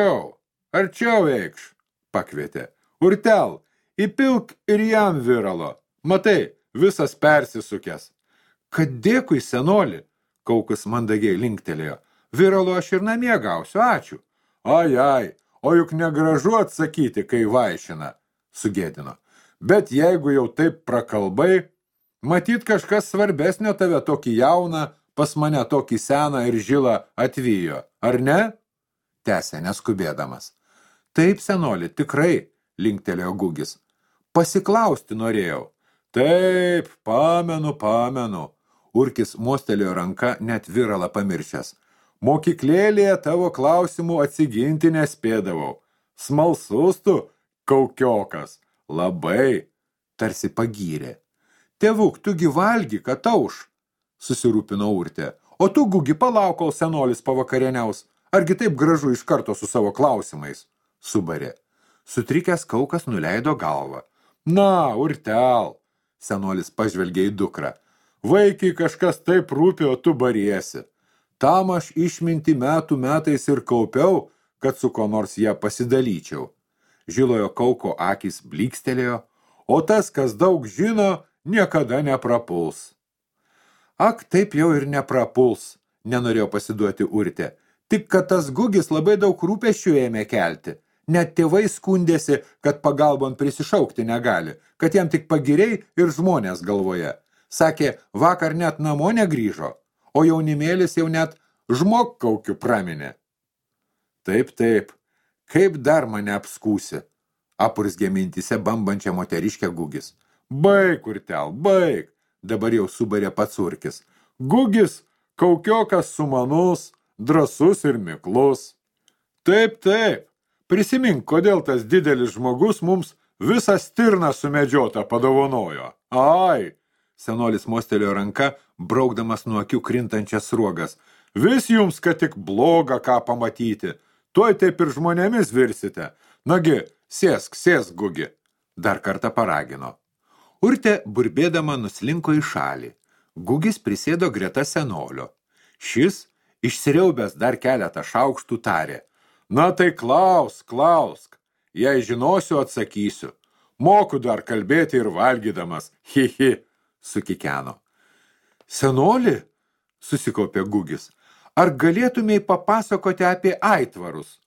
arčiau eikš, pakvietė. Urtel, įpilk ir jam viralo. Matai, visas persisukęs. Kad dėkui, senoli, Kaukas mandagiai linktelėjo. Viralo aš ir namie gausiu, ačiū. Ai, o juk negražu atsakyti, kai vaišina, sugėdino. Bet jeigu jau taip prakalbai, matyt kažkas svarbesnio tave tokį jauną, pas mane tokį seną ir žilą atvijo, ar ne? Tęsė neskubėdamas. Taip, senoli, tikrai, linktelėjo Gugis. Pasiklausti norėjau. Taip, pamenu. Urkis mostelėjo ranka net viralą pamiršęs. Mokyklėlėje tavo klausimų atsiginti nespėdavau. Smalsus tu, kaukiokas. Labai, tarsi pagyrė. Tėvuk, tugi valgy, kad tauš, susirūpino Urtė. O tu, Gugi, palauk, kol senolis pavakarieniaus. Argi taip gražu iš karto su savo klausimais, subarė. Sutrikęs Kaukas nuleido galvą. Na, Urtel, Senolis pažvelgė į dukrą. Vaikiai kažkas taip rūpi, o tu bariesi. Tam aš išmintį metų metais ir kaupiau, kad su ko nors ją pasidalyčiau. Žilojo kauko akys blykstelėjo, o tas, kas daug žino, niekada neprapuls. Ak, taip jau ir neprapuls, nenorėjo pasiduoti Urtė. Tik kad tas Gugis labai daug rūpesčių ėmė kelti. Net tėvai skundėsi, kad pagalbon prisišaukti negali, kad jam tik pagiriai ir žmonės galvoje. Sakė, vakar net namo negrįžo, o jaunimėlis jau net žmogkaukiu praminė. Taip, kaip dar mane apskūsi, apurzgė mintyse bambančią moteriškę Gugis. Baik, Urtel, baik, dabar jau subarė pats Urkis. Gugis, kaukiokas sumanus, drąsus ir miklus. Taip, prisimink, kodėl tas didelis žmogus mums visą stirną sumedžiotą padovanojo. Ai, senolis mostelėjo ranka, braukdamas nuo akių krintančias sruogas. Vis jums, kad tik bloga ką pamatyti. Tuoj taip ir žmonėmis virsite. Nagi, sėsk, Gugi. Dar kartą paragino. Urtė burbėdama nuslinko į šalį. Gugis prisėdo greta senolio. Šis, išsiriaubęs dar keletą šaukštų, tarė. Na tai klausk. Jei žinosiu, atsakysiu. Moku dar kalbėti ir valgydamas. Hi, sukikeno. Senoli, susikaupė Gugis, ar galėtumei papasakoti apie aitvarus?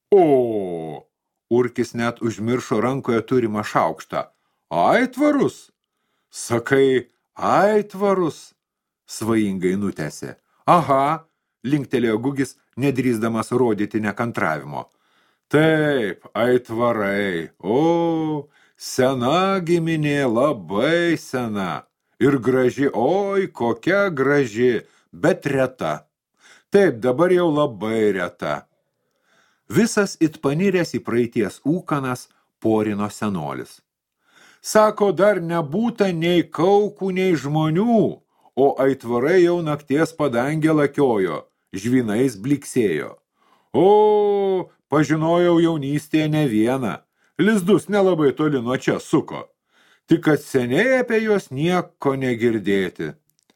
O, Urkis net užmiršo rankoje turimą šaukštą. Aitvarus? Sakai, aitvarus? Svajingai nutęsė. Aha, linktelėjo Gugis, nedrįsdamas rodyti nekantravimo. Taip, aitvarai. O, sena giminė, labai sena. Ir graži, oi, kokia graži, bet reta. Taip, dabar jau labai reta. Visas it paniręs į praeities ūkanas porino senolis. Sako, dar nebūta nei kaukų, nei žmonių, o aitvarai jau nakties padangė lakiojo, žvynais bliksėjo. O, pažinojau jaunystėje ne vieną, lizdus nelabai toli nuo čia suko, tik kad seniai apie juos nieko negirdėti.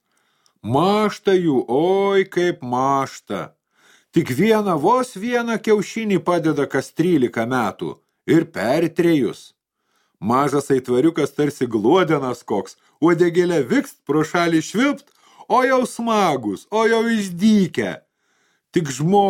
Mašta jų, oi kaip mašta, tik vos vieną kiaušinį padeda kas 13 metų ir per 3. Mažas aitvariukas tarsi gluodenas koks, uodegėlė vikst pro šalį švilpt, o jau smagus, o jau išdykę. Tik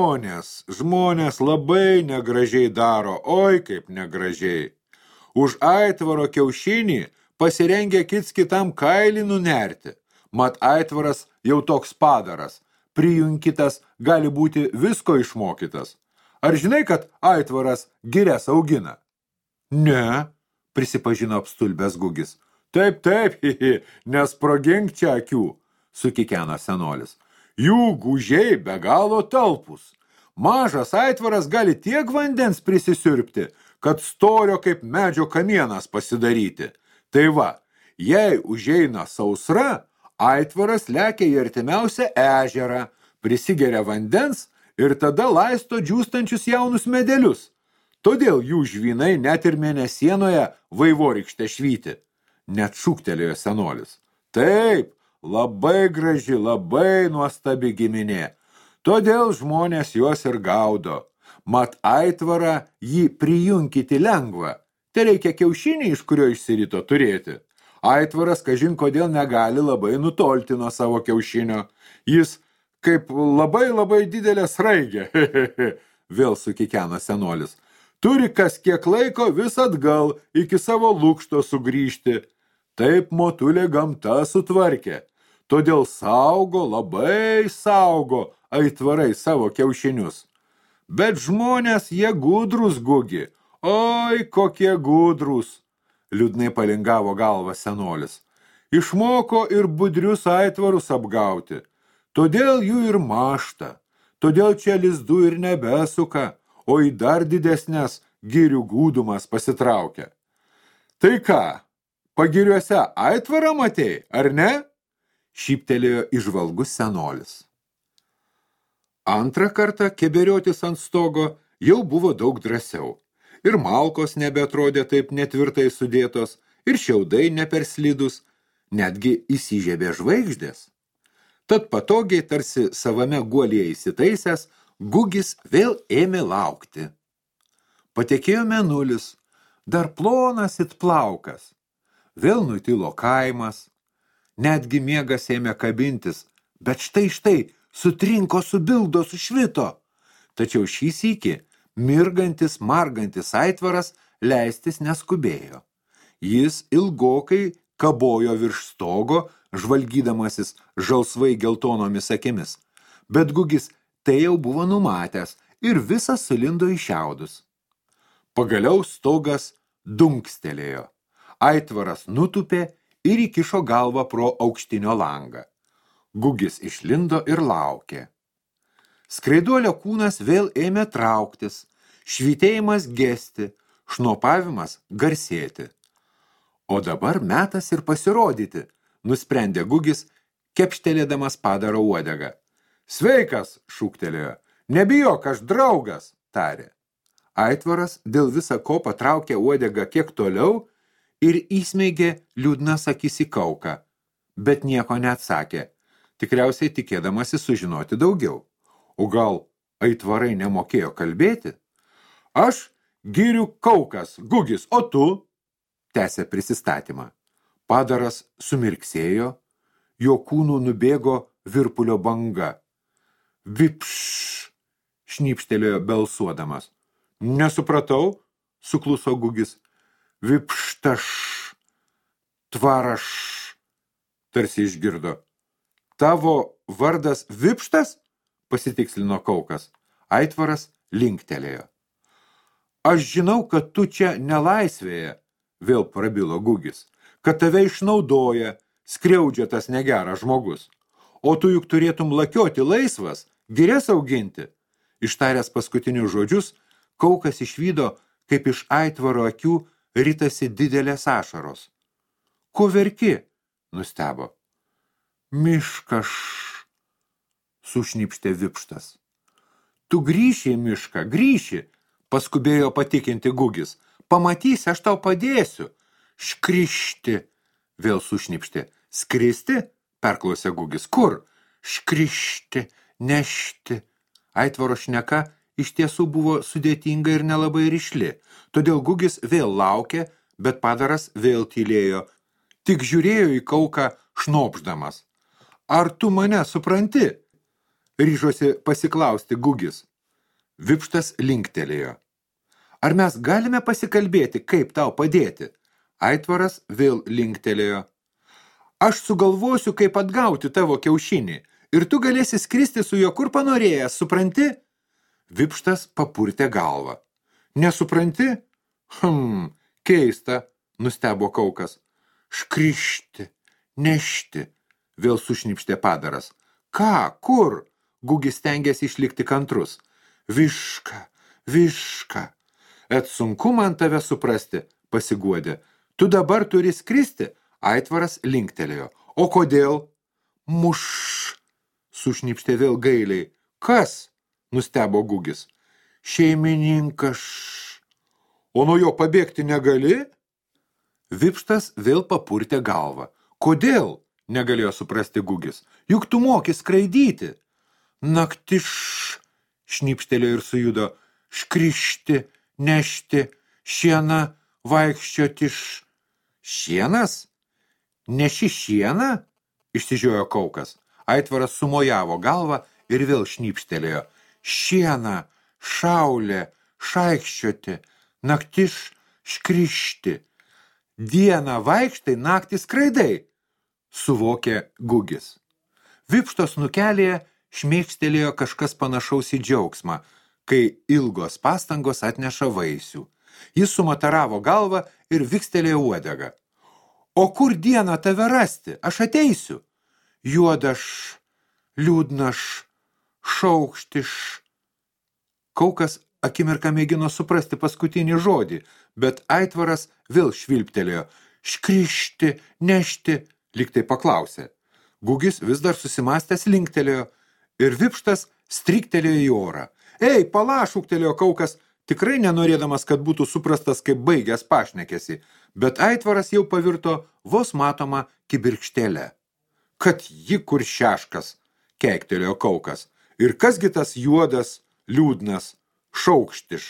žmonės labai negražiai daro, oi kaip negražiai. Už aitvaro kiaušinį pasirengė kits kitam kailį nunerti. Mat aitvaras jau toks padaras, prijunkitas gali būti visko išmokytas. Ar žinai, kad aitvaras girias augina? Ne, prisipažino apstulbęs Gugis. Taip, nesprogink čia akių, sukikeno senolis. Jų gūžiai be galo talpus. Mažas aitvaras gali tiek vandens prisisiurbti, kad storio kaip medžio kamienas pasidaryti. Tai va, jei užeina sausra, aitvaras lekia į artimiausią ežerą, prisigeria vandens ir tada laisto džiūstančius jaunus medelius. Todėl jų žvynai net ir mėnesienoje vaivorykšte švyti. Net šūktelėjo senolis. Taip, labai graži, labai nuostabi giminė. Todėl žmonės juos ir gaudo. Mat aitvarą jį prijunkyti lengva. Tai reikia kiaušinį, iš kurio išsirito turėti. Aitvaras, kažin kodėl negali labai nutolti nuo savo kiaušinio. Jis kaip labai didelė sraigė. Vėl sukikeno senolis. Turi kas kiek laiko vis atgal iki savo lukšto sugrįžti. Taip motulė gamta sutvarkė. Todėl labai saugo aitvarai savo kiaušinius. Bet žmonės jie gudrus, Gugi. Oi, kokie gudrus. Liūdnai palingavo galvą senolis. Išmoko ir budrius aitvarus apgauti. Todėl jų ir mašta. Todėl čia lizdų ir nebesuka, o į dar didesnės girių gūdumas pasitraukia. Tai ką, pagiriuose aitvarą matei, ar ne? Šyptelėjo įžvalgus senolis. Antrą kartą keberiotis ant stogo jau buvo daug drąsiau. Ir malkos nebeatrodė taip netvirtai sudėtos, ir šiaudai neperslidus, netgi įsižiebė žvaigždės. Tad patogiai, tarsi savame guolyje įsitaisęs, Gugis vėl ėmė laukti. Patekėjo mėnulis, dar plonas it plaukas. Vėl nutilo kaimas, netgi miegas ėmė kabintis, bet štai, sutrinko, subildo, sušvito. Tačiau šį sykį mirgantis, margantis aitvaras leistis neskubėjo. Jis ilgokai kabojo virš stogo, žvalgydamasis žalsvai geltonomis akimis. Bet Gugis tai jau buvo numatęs ir visas sulindo į šiaudus. Pagaliau stogas dunkstelėjo. Aitvaras nutupė ir įkišo galvą pro aukštinio langą. Gugis išlindo ir laukė. Skraiduolio kūnas vėl ėmė trauktis, švytėjimas gesti, šnopavimas garsėti. O dabar metas ir pasirodyti, nusprendė Gugis, kepštelėdamas padaro uodegą. Sveikas, šūktelėjo, nebijok, aš draugas, tarė. Aitvaras dėl visa ko patraukė uodegą kiek toliau ir įsmeigė liūdnas akis į kauką, bet nieko neatsakė, tikriausiai tikėdamasi sužinoti daugiau. O gal aitvarai nemokėjo kalbėti? Aš girių kaukas, Gugis, o tu? Tęsė prisistatymą. Padaras sumirksėjo, jo kūnų nubėgo virpulio banga. Vipš, šnypštelėjo belsuodamas. Nesupratau, sukluso Gugis. Vipštaš, tvaraš, tarsi išgirdo. Tavo vardas Vipštas? Pasitikslino kaukas. Aitvaras linktelėjo. Aš žinau, kad tu čia nelaisvėje, vėl prabilo Gugis, kad tave išnaudoja, skriaudžia tas negeras žmogus. O tu juk turėtum lakioti laisvas, girias auginti. Ištaręs paskutinius žodžius, kaukas išvydo, kaip iš Aitvaro akių ritasi didelės ašaros. Ko verki? Nustebo. Miškaš, sušnipštė Vipštas. Tu grįši į mišką, grįši, paskubėjo patikinti Gugis. Pamatysi, aš tau padėsiu. Škrišti, vėl sušnipštė. Skristi? Perklausė Gugis. Kur? Škrišti, nešti. Aitvaro šneka iš tiesų buvo sudėtinga ir nelabai rišli. Todėl Gugis vėl laukė, bet padaras vėl tylėjo. Tik žiūrėjo į kauką šnopždamas. Ar tu mane supranti? Ryžosi pasiklausti Gugis. Vipštas linktelėjo. Ar mes galime pasikalbėti, kaip tau padėti? Aitvaras vėl linktelėjo. Aš sugalvosiu, kaip atgauti tavo kiaušinį, ir tu galėsi skristi su juo kur panorėjęs, supranti? Vipštas papurtė galvą. Nesupranti? Keista, nustebo kaukas. Škrišti, nešti, vėl sušnipštė padaras. Ką, kur? Gugis stengėsi išlikti kantrus. Viška, viška. Et sunku man tave suprasti, pasiguodė. Tu dabar turi skristi, Aitvaras linktelėjo. O kodėl? Muš, sušnipštė vėl gailiai. Kas? Nustebo Gugis. Šeimininkas. O nuo jo pabėgti negali? Vipštas vėl papurtė galvą. Kodėl? Negalėjo suprasti Gugis. Juk tu moki skraidyti. Naktiš, šnipštelėjo ir sujudo. Škrišti, nešti, šieną, vaikščiotiš. Šienas? Neši šieną? Išsižiojo kaukas. Aitvaras sumojavo galvą ir vėl šnipštelėjo. Šieną, šaulė, šaikščioti, naktiš, škrišti. Dieną vaikštai, naktį skraidai, suvokė Gugis. Vipštos nukelėje šmėkštelėjo kažkas panašaus į džiaugsmą, kai ilgos pastangos atneša vaisių. Jis sumataravo galvą ir vikstelėjo uodegą. O kur dieną tave rasti? Aš ateisiu. Juodaš, liūdnaš, šaukštiš. Kaukas akimirką mėgino suprasti paskutinį žodį, bet Aitvaras vėl švilptelėjo. Škrišti, nešti, lyg tai paklausė. Gugis vis dar susimastęs linktelėjo ir Vipštas striktelėjo į orą. Ei, pala, šūktelėjo kaukas, tikrai nenorėdamas, kad būtų suprastas kaip baigęs pašnekėsi, bet aitvaras jau pavirto vos matoma kibirkštėle. Kad ji kur šeškas, keiktelėjo Kaukas. Ir kasgi tas juodas, liūdnas, šaukštiš?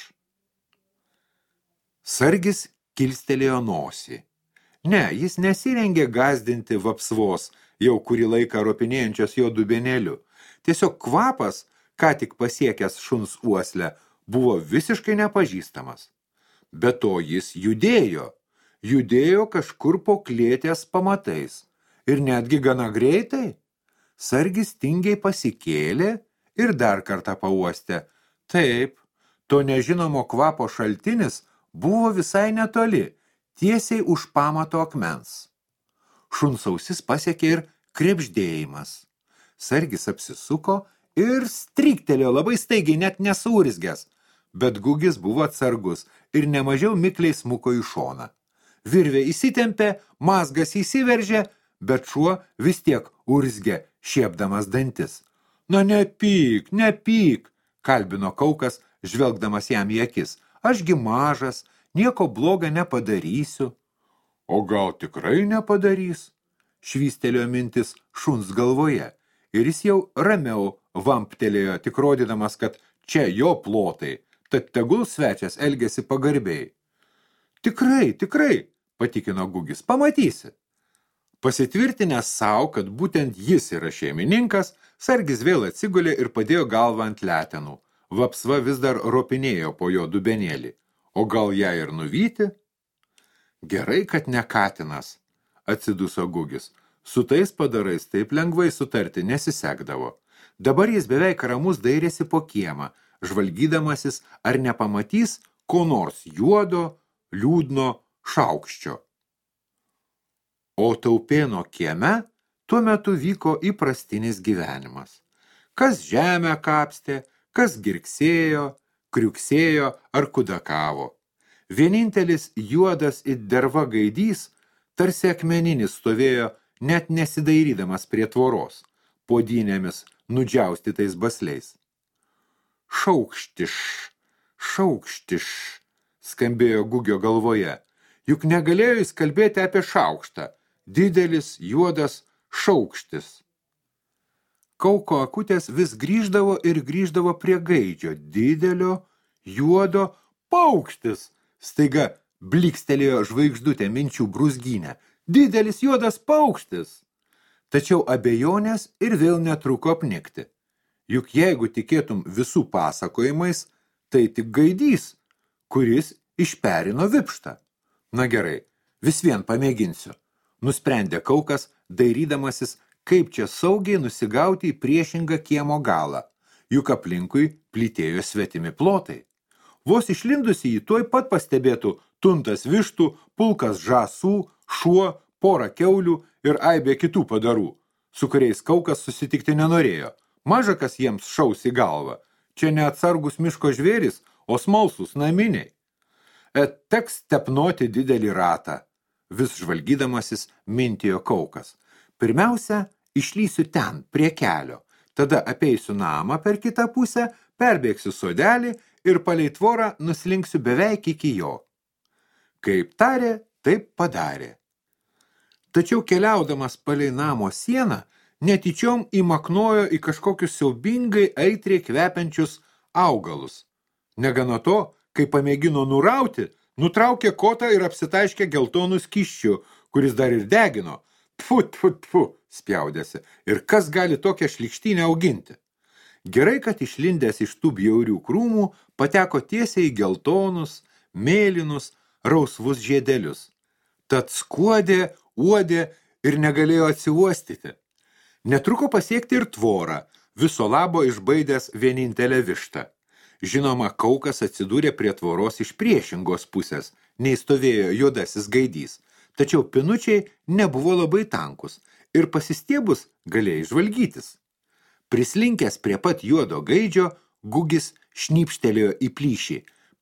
Sargis kilstelėjo nosį. Ne, jis nesirengė gazdinti vapsvos, jau kurį laiką ropinėjančios jo dubenėliu. Tiesiog kvapas, ką tik pasiekęs šuns uoslę, buvo visiškai nepažįstamas. Be to jis judėjo kažkur po klėties pamatais. Ir netgi gana greitai. Sargis tingiai pasikėlė ir dar kartą pauostė. Taip, to nežinomo kvapo šaltinis buvo visai netoli, tiesiai už pamato akmens. Šuns ausis pasiekė ir krebždėjimas. Sargis apsisuko ir stryktelėjo labai staigiai, net nesuurzgęs, bet Gugis buvo atsargus ir nemažiau mikliai smuko į šoną. Virvė įsitempė, mazgas įsiveržė, bet šuo vis tiek urzgė, šiepdamas dantis. Na nepyk, kalbino Kaukas, žvelgdamas jam į akis. Ašgi mažas, nieko bloga nepadarysiu. O gal tikrai nepadarys? Švystelėjo mintis šuns galvoje, ir jis jau ramiau vamptelėjo, tik rodydamas, kad čia jo plotai, tad tegul svečias elgėsi pagarbiai. Tikrai, patikino Gugis, pamatysi. Pasitvirtinęs savo, kad būtent jis yra šeimininkas, Sargis vėl atsigulė ir padėjo galvą ant letenų. Vapsva vis dar ropinėjo po jo dubenėlį. O gal ją ir nuvyti? Gerai, kad ne katinas, atsiduso Gugis. Su tais padarais taip lengvai sutarti nesisekdavo. Dabar jis beveik ramus dairėsi po kiemą, žvalgydamasis, ar nepamatys ko nors juodo, liūdno, šaukščio. O Taupėno kieme tuo metu vyko įprastinis gyvenimas. Kas žemę kapstė, kas girksėjo, kriuksėjo ar kudakavo. Vienintelis juodas it derva gaidys, tarsi akmeninis stovėjo, net nesidairydamas prie tvoros, podynėmis nudžiaustytais basliais. Šaukštiš, skambėjo Gugio galvoje, juk negalėjo jis kalbėti apie šaukštą. Didelis, juodas šaukštis. Kauko akutės vis grįždavo prie gaidžio. Didelio, juodo paukštis. Staiga blikstelėjo žvaigždutė minčių brūzgynę. Didelis juodas paukštis. Tačiau abejonės ir vėl netruko apnikti. Juk jeigu tikėtum visų pasakojimais, tai tik gaidys, kuris išperino vipštą. Na gerai, vis vien pamėginsiu. Nusprendė Kaukas, dairydamasis, kaip čia saugiai nusigauti į priešingą kiemo galą, juk aplinkui plytėjo svetimi plotai. Vos išlindusi jį tuoj pat pastebėtų tuntas vištų, pulkas žąsų, šuo, porą kiaulių ir aibė kitų padarų, su kuriais Kaukas susitikti nenorėjo. Maža kas jiems šaus į galvą. Čia neatsargus miško žvėris, o smalsūs naminiai. Teks tepnoti didelį ratą. Vis žvalgydamasis mintijo Kaukas. Pirmiausia, išlysiu ten, prie kelio. Tada apeisiu namą per kitą pusę, perbėgsiu sodelį ir palei tvorą nuslinksiu beveik iki jo. Kaip tarė, taip padarė. Tačiau keliaudamas palei namo sieną, netyčiom įmaknojo į kažkokius siaubingai aitriai kvepiančius augalus. Negana to, kai pamėgino nurauti, nutraukė kotą ir apsitaiškė geltonų skysčių, kuris dar ir degino. Tfu, spjaudėsi. Ir kas gali tokią šlykštynę auginti? Gerai, kad išlindęs iš tų bjaurių krūmų pateko tiesiai į geltonus, mėlynus, rausvus žiedelius. Tad skuodė, uodė ir negalėjo atsiuostyti. Netruko pasiekti ir tvorą, viso labo išbaidęs vienintelę vištą. Žinoma, Kaukas atsidūrė prie tvoros iš priešingos pusės, nei stovėjo juodasis gaidys, tačiau pinučiai nebuvo labai tankus ir pasistiebus galėjo žvalgytis. Prislinkęs prie pat juodo gaidžio, Gugis šnypštelėjo į plyšį.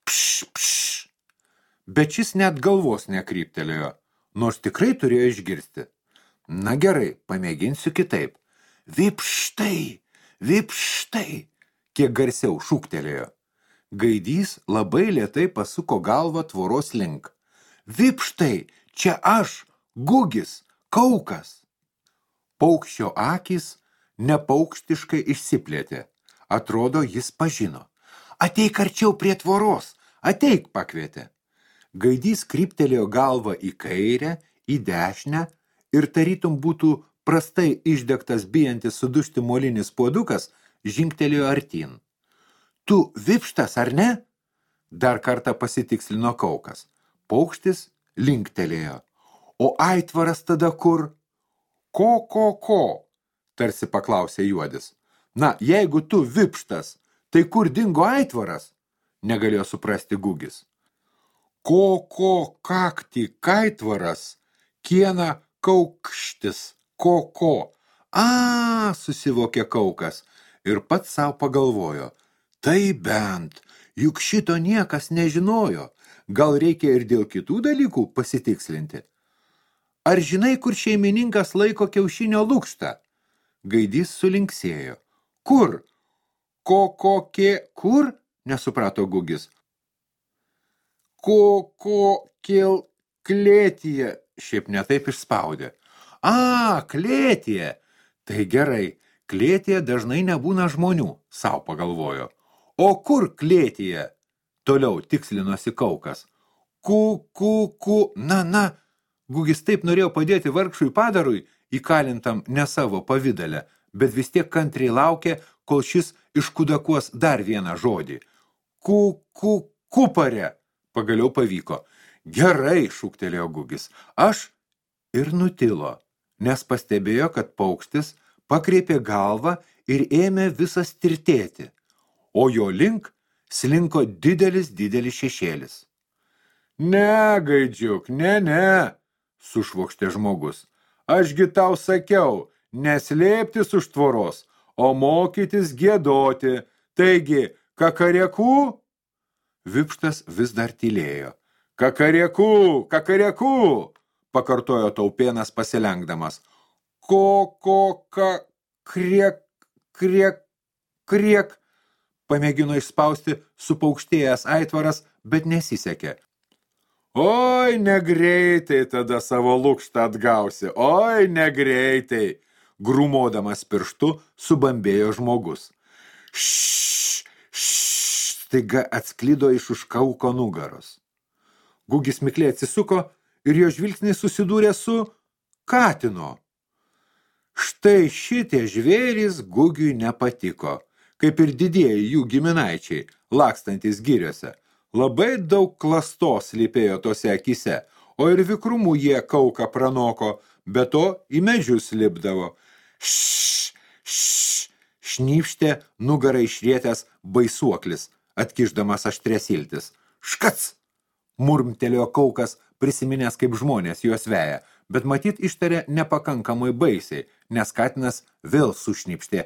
Pš. Bet šis net galvos nekryptelėjo, nors tikrai turėjo išgirsti. Na gerai, pamėginsiu kitaip. Vipštai, kiek garsiau šūktelėjo. Gaidys labai lėtai pasuko galvą tvoros link. Vipštai, čia aš, Gugis, Kaukas. Paukščio akys nepaukštiškai išsiplėtė. Atrodo, jis pažino. Ateik arčiau prie tvoros, ateik, pakvietė. Gaidys kryptelėjo galvą į kairę, į dešinę ir tarytum būtų prastai išdegtas bijantis sudužti molinis puodukas, žingtelėjo artyn. Tu Vipštas, ar ne? Dar kartą pasitikslino Kaukas. Paukštis linktelėjo. O aitvaras tada kur? Ko? Tarsi paklausė Juodis. Na, jeigu tu Vipštas, tai kur dingo aitvaras? Negalėjo suprasti Gugis. Ko kakti kaitvaras, kiena kaukštis, ko. Susivokė Kaukas ir pats savo pagalvojo. Tai bent, juk šito niekas nežinojo. Gal reikia ir dėl kitų dalykų pasitikslinti. Ar žinai, kur šeimininkas laiko kiaušinio lukštą? Gaidys sulinksėjo. Kur? Kur? Nesuprato Gugis. Klėtyje, šiaip netaip išspaudė. Klėtyje. Tai gerai, klėtyje dažnai nebūna žmonių, sau pagalvojo. O kur klėtyje? Toliau tikslinosi Kaukas. Na. Gugis taip norėjo padėti vargšui padarui, įkalintam ne savo pavidale, bet vis tiek kantriai laukė, kol šis iškudakuos dar vieną žodį. Kuparė, pagaliau pavyko. Gerai, šūktelėjo Gugis. Aš ir nutilo, nes pastebėjo, kad paukštis pakreipė galvą ir ėmė visas tirtėti, o jo link slinko didelis šešėlis. Ne, Gaidžiuk, ne, sušvokštė žmogus. Ašgi tau sakiau, neslėptis už tvoros, o mokytis giedoti. Taigi, kakarekų? Vipštas vis dar tylėjo. Kakarekų, pakartojo Taupėnas pasilenkdamas. Kriek, pamėgino išspausti supaukštėjęs aitvaras, bet nesisekė. Oi, negreitai tada savo lukštą atgausi, oi, negreitai, grūmodamas pirštu subambėjo žmogus. Staiga atsklido iš už Kauko nugaros. Gugis mikliai atsisuko ir jo žvilgsnis susidūrė su katino. Štai šitie žvėrys Gugiui nepatiko, kaip ir didieji jų giminaičiai, lakstantis giriose. Labai daug klastos slypėjo tose akise, o ir vikrumu jie Kauką pranoko, be to į medžius lipdavo. Šnypštė nugarą išrietęs baisuoklis, atkišdamas aštrias iltis. Škac! Murmtelėjo Kaukas, prisiminęs, kaip žmonės juos veja, bet matyt ištarė nepakankamai baisiai, nes katinas vėl sušnypštė.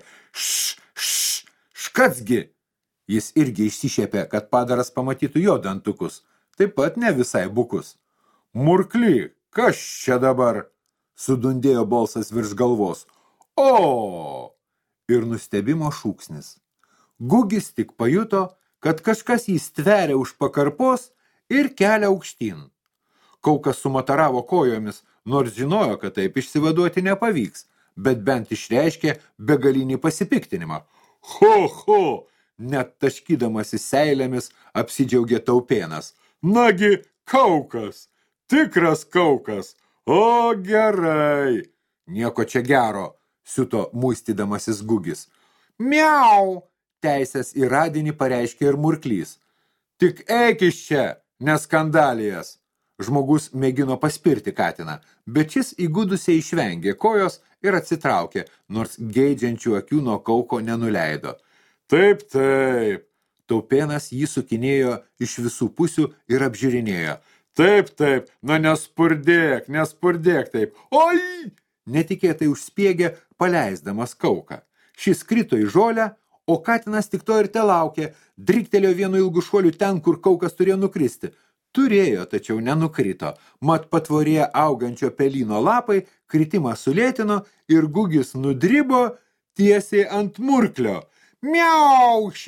Škacgi! Jis irgi išsišiepė, kad padaras pamatytų jo dantukus, taip pat ne visai bukus. Murkly, kas čia dabar? Sudundėjo balsas virš galvos. O! Ir nustebimo šūksnis. Gugis tik pajuto, kad kažkas jį stveria už pakarpos ir kelia aukštyn. Kaukas sumataravo kojomis, nors žinojo, kad taip išsivaduoti nepavyks, bet bent išreiškė begalinį pasipiktinimą. Ho! Net taškydamasi seilėmis apsidžiaugė Taupėnas. Nagi, Kaukas, tikras Kaukas, o gerai. Nieko čia gero, siuto muistydamasis Gugis. Miau, teisės į radinį pareiškė ir Murklys. Tik eik iš čia, neskandalijas. Žmogus mėgino paspirti katiną, bet šis įgudusiai išvengė kojos ir atsitraukė, nors geidžiančių akių nuo Kauko nenuleido. Taip, Taupėnas jį sukinėjo iš visų pusių ir apžiūrinėjo. Taip, na nespurdėk taip. Oi! Netikėtai užspiegė, paleisdamas Kauką. Šis krito į žolę, o katinas tik to ir telaukė, driktelėjo vienu ilgu šuoliu ten, kur Kaukas turėjo nukristi. Turėjo, tačiau nenukrito, mat patvorėje augančio pelyno lapai kritimą sulėtino ir Gugis nudribo tiesiai ant Murklio. Miau, šįsyk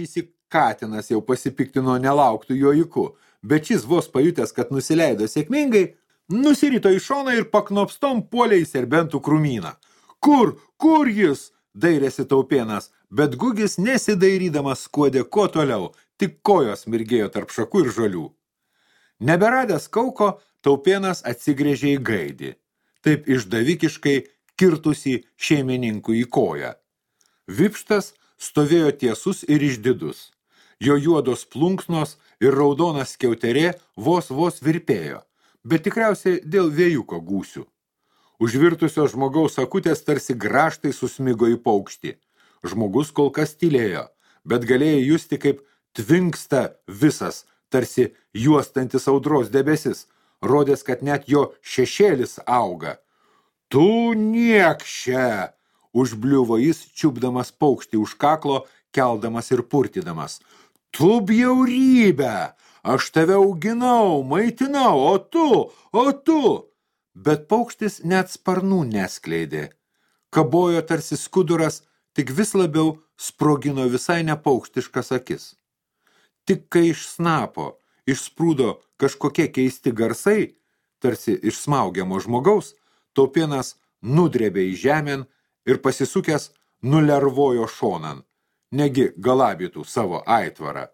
katinas jau pasipiktino nelauktų jojiku, bet šis vos pajutęs, kad nusileido sėkmingai, nusirito į šoną ir paknopstom puolė į serbentų krūmyną. Kur jis? Dairėsi Taupėnas, bet Gugis nesidairydamas skuodė kuo toliau, tik kojos mirgėjo tarp šakų ir žolių. Neberadęs Kauko, Taupėnas atsigrėžė į gaidį, taip išdavikiškai kirtusi šeimininkų į koją. Vipštas stovėjo tiesus ir išdidus. Jo juodos plunksnos ir raudonas skiauterė vos virpėjo, bet tikriausiai dėl vėjuko gūsių. Užvirtusio žmogaus akutės tarsi grąžtai susmigo į paukštį. Žmogus kol kas tylėjo, bet galėjo justi, kaip tvinksta visas, tarsi juostantis audros debesis, rodės, kad net jo šešėlis auga. Tu niekše! Užbliuvo jis, čiupdamas paukštį už kaklo, keldamas ir purtydamas. Tu bjaurybė! Aš tave auginau, maitinau, o tu! Bet paukštis net sparnų neskleidė. Kabojo tarsi skuduras, tik vis labiau sprogino visai nepaukštiškas akis. Tik kai iš snapo išsprūdo kažkokie keisti garsai, tarsi iš smaugiamo žmogaus, Taupėnas nudrėbė į žemėn ir pasisukęs nulervojo šonan, negi galabytų savo aitvarą.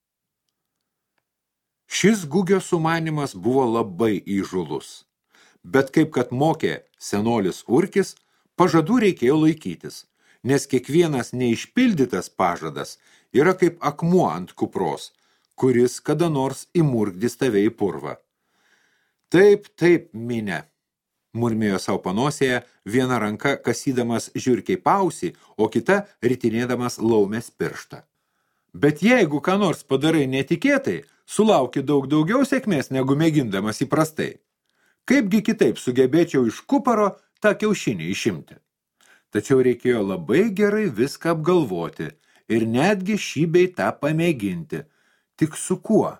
Šis Gugio sumanymas buvo labai įžūlus. Bet kaip kad mokė senolis Urkis, pažadų reikėjo laikytis, nes kiekvienas neišpildytas pažadas yra kaip akmuo ant kupros, kuris kada nors įmurgdys tave į purvą. Taip, minė, murmėjo savo panosėje, viena ranka kasydamas žiurkiai pausį, o kita ritinėdamas laumės pirštą. Bet jeigu ką nors padarai netikėtai, sulauki daug daugiau sėkmės, negu mėgindamas įprastai. Kaipgi kitaip sugebėčiau iš kuparo tą kiaušinį išimti? Tačiau reikėjo labai gerai viską apgalvoti ir netgi šį bei tą pamėginti. Tik su kuo?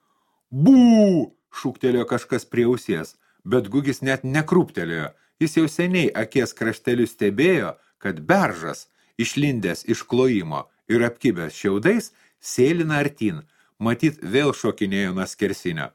Bū! Šūktelėjo kažkas prie ausies, bet Gugis net nekrūptelėjo. Jis jau seniai akies krašteliu stebėjo, kad beržas, išlindęs iš klojimo ir apkibęs šiaudais, sėlina artin, matyt vėl šokinėjo nuo skersinio.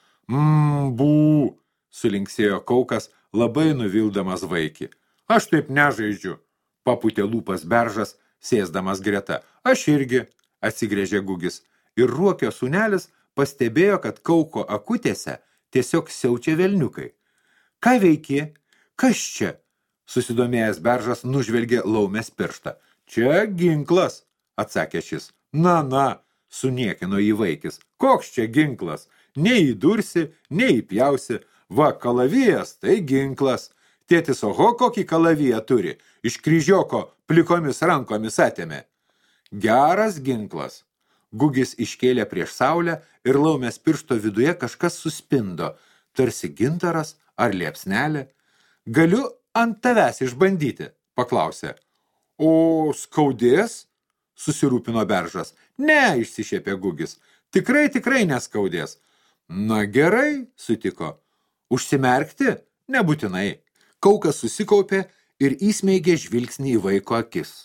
Bū! Sulinksėjo Kaukas, labai nuvildamas vaikį. Aš taip nežaidžiu, paputė lūpas beržas, sėsdamas greta. Aš irgi, atsigrėžė Gugis, ir Ruokio sūnelis pastebėjo, kad Kauko akutėse tiesiog siaučia velniukai. Ką veiki? Kas čia? Susidomėjęs beržas nužvelgė laumės pirštą. Čia ginklas, atsakė šis. Na, suniekino jį vaikis. Koks čia ginklas? Nei įdursi, nei įpjausi. Va, kalavijas, tai ginklas. Tėtis oho, kokį kalaviją turi. Iš kryžioko plikomis rankomis atėmė. Geras ginklas. Gugis iškėlė prieš saulę ir laumės piršto viduje kažkas suspindo, tarsi gintaras ar liepsnelė. Galiu ant tavęs išbandyti, paklausė. O skaudės? Susirūpino beržas. Ne, išsišiepė Gugis. Tikrai neskaudės. Na gerai, sutiko. Užsimerkti? Nebūtinai. Kaukas susikaupė ir įsmeigė žvilgsnį į vaiko akis.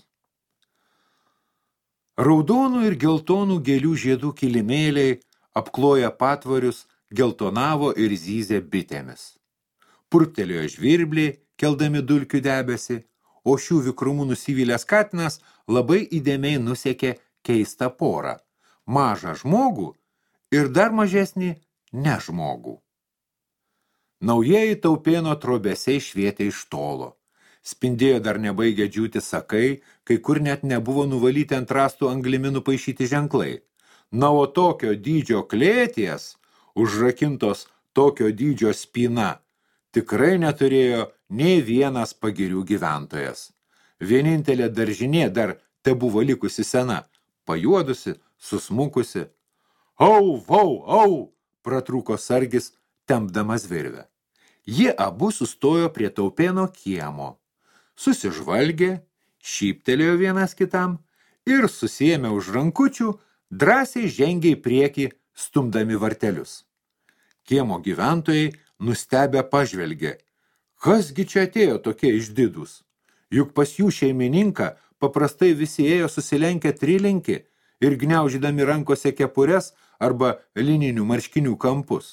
Raudonų ir geltonų gėlių žiedų kilimėliai apkloja patvarius, geltonavo ir zyzė bitėmis. Purptelėjo žvirbliai, keldami dulkių debesį, o šių vikrumų nusivylęs katinas labai įdėmiai nusekė keistą porą. Mažą žmogų ir dar mažesnį nežmogų. Naujieji Taupėno trobesiai švietė iš tolo. Spindėjo dar nebaigę džiūti sakai, kai kur net nebuvo nuvalyti ant rąstų anglimi nupaišyti ženklai. Na, o tokio dydžio klėties, užrakintos tokio dydžio spyna, tikrai neturėjo nei vienas pagirių gyventojas. Vienintelė daržinė dar tebuvo likusi sena, pajuodusi, susmukusi. Au, pratrūko sargis, tempdamas virvę. Jie abu sustojo prie Taupėno kiemo. Susižvalgė, šyptelėjo vienas kitam ir susiėmė už rankučių, drąsiai žengė į priekį, stumdami vartelius. Kiemo gyventojai nustebę pažvelgė. Kasgi čia atėjo tokie išdidūs? Juk pas jų šeimininką paprastai visi ėjo susilenkę trilenki ir gniaužydami rankose kepures arba lininių marškinių kampus.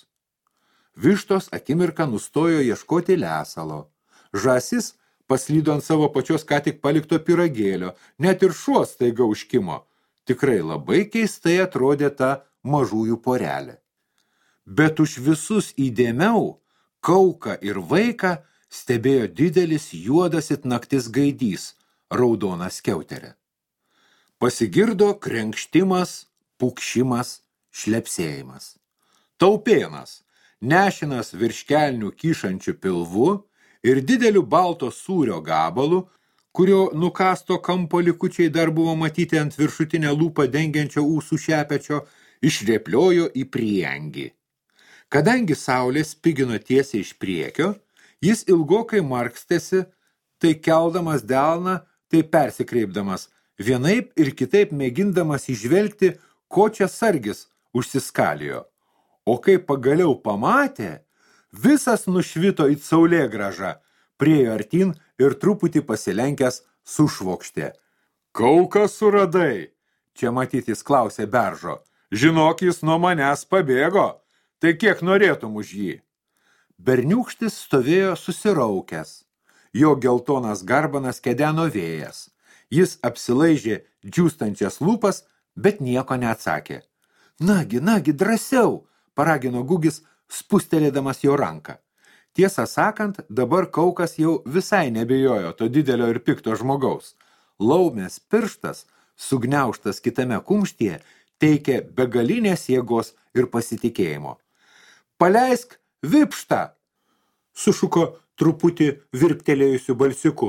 Vištos akimirką nustojo ieškoti lesalo. Žąsis paslydo ant savo pačios ką tik palikto pyragėlio, net ir šuo staiga užkimo. Tikrai labai keistai atrodė ta mažųjų porelė. Bet už visus įdėmiau Kauką ir vaiką stebėjo didelis juodas it naktis gaidys, raudona skiauterė. Pasigirdo krenkštimas, pukšimas, šlepsėjimas. Taupėnas, nešinas virš kelnių kyšančių pilvu ir dideliu balto sūrio gabalu, kurio nukasto kampo likučiai dar buvo matyti ant viršutinę lūpą dengiančio ūsų šepečio, išrėpliojo į priengį. Kadangi saulė spigino tiesiai iš priekio, jis ilgokai markstėsi, tai keldamas delną, tai persikreipdamas, vienaip ir kitaip mėgindamas įžvelgti, ko čia sargis užsiskalijo. O kai pagaliau pamatė, visas nušvito į saulėgrąžą, priėjo artin ir truputį pasilenkęs sušvokštė. Kauką suradai? Čia matytis klausė Beržo. Žinok, jis nuo manęs pabėgo. Tai kiek norėtum už jį? Berniūkštis stovėjo susiraukęs. Jo geltonas garbanas kedeno vėjas. Jis apsilaižė džiūstančias lūpas, bet nieko neatsakė. Nagi, drąsiau, paragino Gugis, spustelėdamas jo ranką. Tiesą sakant, dabar Kaukas jau visai nebijojo to didelio ir pikto žmogaus. Laumės pirštas, sugniaužtas kitame kumštyje, teikė begalinės jėgos ir pasitikėjimo. Paleisk Vipštą, sušuko truputį virptelėjusiu balsiuku.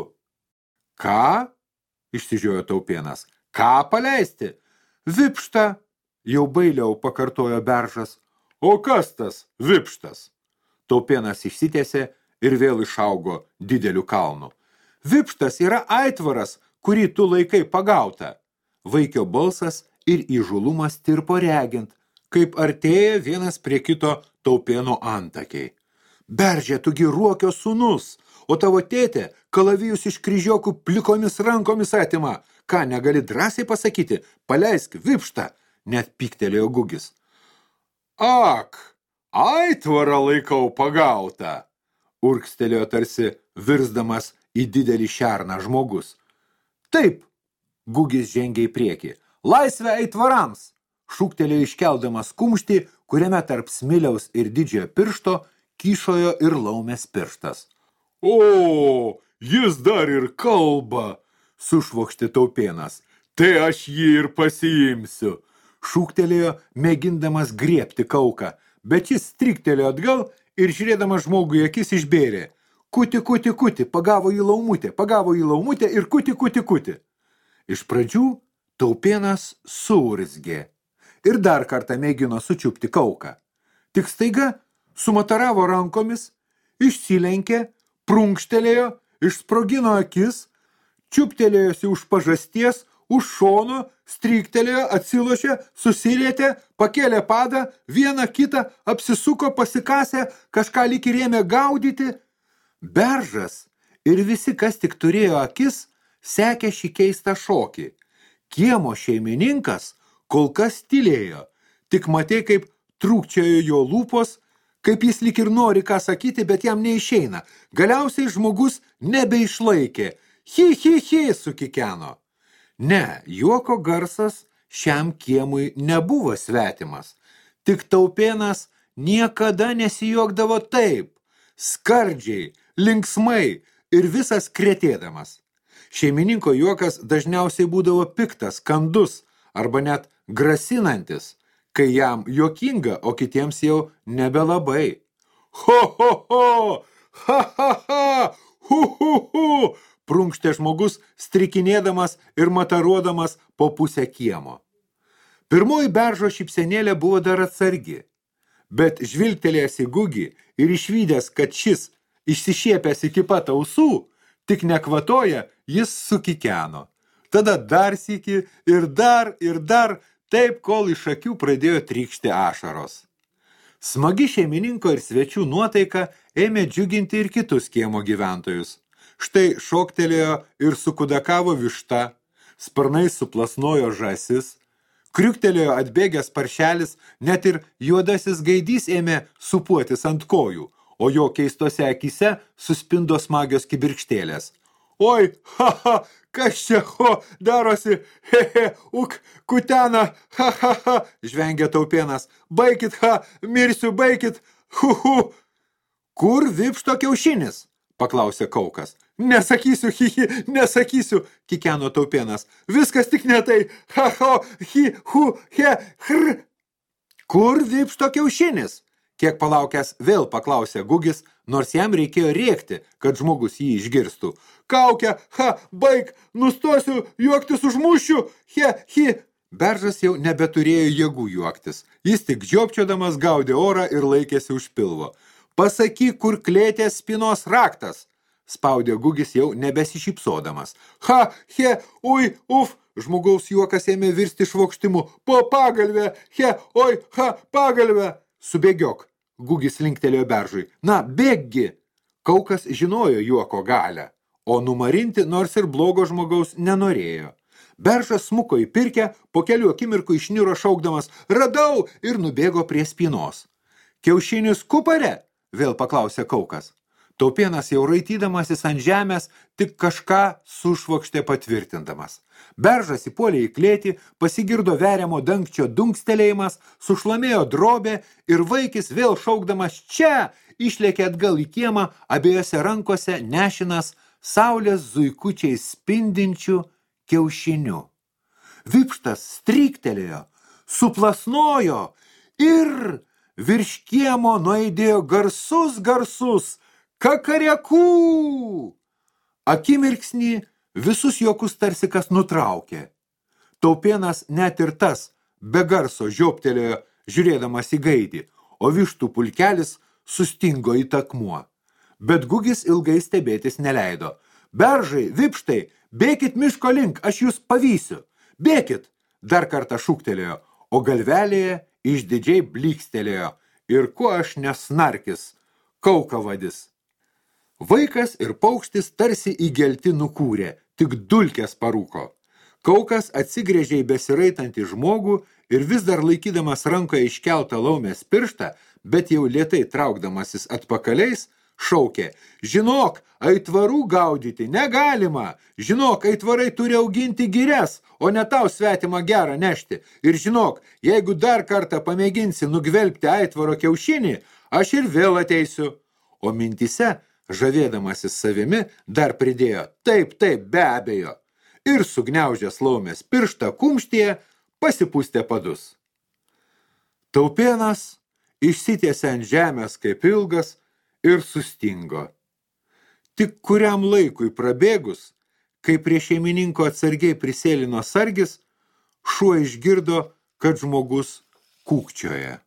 Ką? Išsižiojo Taupėnas. Ką paleisti? Vipštą, jau bailiau pakartojo Beržas. O kas tas Vipštas? Taupėnas išsitiesė ir vėl išaugo dideliu kalnu. Vipštas yra aitvaras, kurį tu laikai pagautą. Vaikio balsas ir įžulumas tirpo regint, kaip artėja vienas prie kito Taupėno antakiai. Beržė, tugi Ruokio sūnus, o tavo tėtė kalavijus iš kryžiokų plikomis rankomis atima. Ką, negali drąsiai pasakyti? Paleisk Vipštą, net pyktelėjo Gugis. Ak, aitvarą laikau pagautą, urgztelėjo tarsi virsdamas į didelį šerną žmogus. Taip, Gugis žengė į priekį. Laisvę aitvarams, šūktelėjo iškeldamas kumštį, kuriame tarp smiliaus ir didžiojo piršto kyšojo ir laumės pirštas. O, jis dar ir kalba, sušvokštė Taupėnas. Tai aš jį ir pasiimsiu, šūktelėjo, mėgindamas griebti Kauką, bet jis striktelėjo atgal ir žiūrėdamas žmogui akis išbėrė. Kuti, kuti, kuti, pagavo į laumutę ir kuti, kuti, kuti. Iš pradžių Taupėnas suurzgė ir dar kartą mėgino sučiupti Kauką. Tik staiga sumataravo rankomis, išsilenkė, prunkštelėjo, išsprogino akis, čiuptelėjosi už pažasties, už šono, stryktelėjo, atsilošė, susirietė, pakėlė padą, vieną kitą, apsisuko, pasikasė, kažką lyg ir ėmė gaudyti. Beržas ir visi, kas tik turėjo akis, sekė šį keistą šokį. Kiemo šeimininkas kol kas tylėjo, tik matė, kaip trūkčiojo jo lūpos, kaip jis lyg ir nori ką sakyti, bet jam neišeina. Galiausiai žmogus nebeišlaikė. Hi, sukikeno. Ne, juoko garsas šiam kiemui nebuvo svetimas. Tik Taupėnas niekada nesijuokdavo taip, skardžiai, linksmai ir visas kretėdamas. Šeimininko juokas dažniausiai būdavo piktas, kandus arba net grasinantis, kai jam juokinga, o kitiems jau nebelabai. Ho, ha, hu, prunkštė žmogus, strikinėdamas ir mataruodamas po pusę kiemo. Pirmoji Beržo šypsenėlė buvo dar atsargi, bet žvilgtelėjęs į Gugį ir išvydęs, kad šis išsišiepęs iki pat ausų, tik nekvatoja, jis sukikeno. Tada dar sykį ir dar, taip, kol iš akių pradėjo trykšti ašaros. Smagi šeimininko ir svečių nuotaika ėmė džiuginti ir kitus kiemo gyventojus. Štai šoktelėjo ir sukudakavo višta, sparnais suplasnojo žąsis, Kriuktelėjo atbėgęs paršelis, net ir juodasis gaidys ėmė supuotis ant kojų, o jo keistose akyse suspindo smagios kibirkštėlės. Oi, ha, kas čia, darosi, kutena, ha, žvengė Taupėnas. Baikit, mirsiu, baikit, hu. Kur Vipšto kiaušinis? Paklausė Kaukas. Nesakysiu, nesakysiu, kikeno Taupėnas. Viskas tik ne tai, hr. Kur Vipšto kiaušinis? Kiek palaukęs vėl paklausė Gugis, nors jam reikėjo rėkti, kad žmogus jį išgirstų. Kaukia, baik, nustosiu, juoktis užmušiu, Beržas jau nebeturėjo jėgų juoktis. Jis tik žiopčiodamas gaudė orą ir laikėsi už pilvo. Pasakyk, kur klėtės spynos raktas, spaudė Gugis jau nebesišypsodamas. Ui, žmogaus juokas ėmė virsti švokštimu. Po pagalvę, pagalvę. Subėgiok, Gugis linktelėjo Beržui. Na, bėggi. Kaukas žinojo juoko galę, o numarinti nors ir blogo žmogaus nenorėjo. Beržas smuko į pirkę, po kelių akimirkų išniro šaukdamas radau ir nubėgo prie spynos. Kiaušinis kupare? Vėl paklausė Kaukas. Taupėnas jau raitydamasis ant žemės tik kažką sušvokštė patvirtindamas. Beržas įpuolė į klėtį, pasigirdo veriamo dangčio dunkstelėjimas, sušlamėjo drobė ir vaikis vėl šaukdamas čia išlėkė atgal į kiemą, abiejose rankose nešinas saulės zuikučiais spindinčių kiaušiniu. Vipštas stryktelėjo, suplasnojo ir virš kiemo nuaidėjo garsus kakariakų. Akimirksnį visus juokus tarsi kas nutraukė. Taupėnas net ir tas be garso žioptelėjo žiūrėdamas į gaidį, o vištų pulkelis sustingo į takmuo. Bet Gugis ilgai stebėtis neleido. Beržai, Vipštai, bėkit miško link, aš jūs pavysiu. Bėkit, dar kartą šūktelėjo, o galvelėje išdidžiai blykstelėjo. Ir kuo aš nesnarkis, Kaukavadis. Vaikas ir paukštis tarsi įgelti nukūrė, tik dulkės parūko. Kaukas atsigrėžė į besiraitantį žmogų ir vis dar laikydamas rankoje iškeltą laumės pirštą, bet jau lėtai traukdamasis atpakaliais, šaukė, žinok, aitvarų gaudyti negalima, žinok, aitvarai turi auginti girias, o ne tau svetimą gerą nešti. Ir žinok, jeigu dar kartą pamėginsi nugvelbti aitvaro kiaušinį, aš ir vėl ateisiu. O mintise, žavėdamasis savimi, dar pridėjo, taip, be abejo. Ir sugniaužęs laumės pirštą kumštyje, pasipustė padus. Taupėnas išsitiesė ant žemės kaip ilgas ir sustingo. Tik kuriam laikui prabėgus, kai prie šeimininko atsargiai prisėlino sargis, šuo išgirdo, kad žmogus kūkčioja.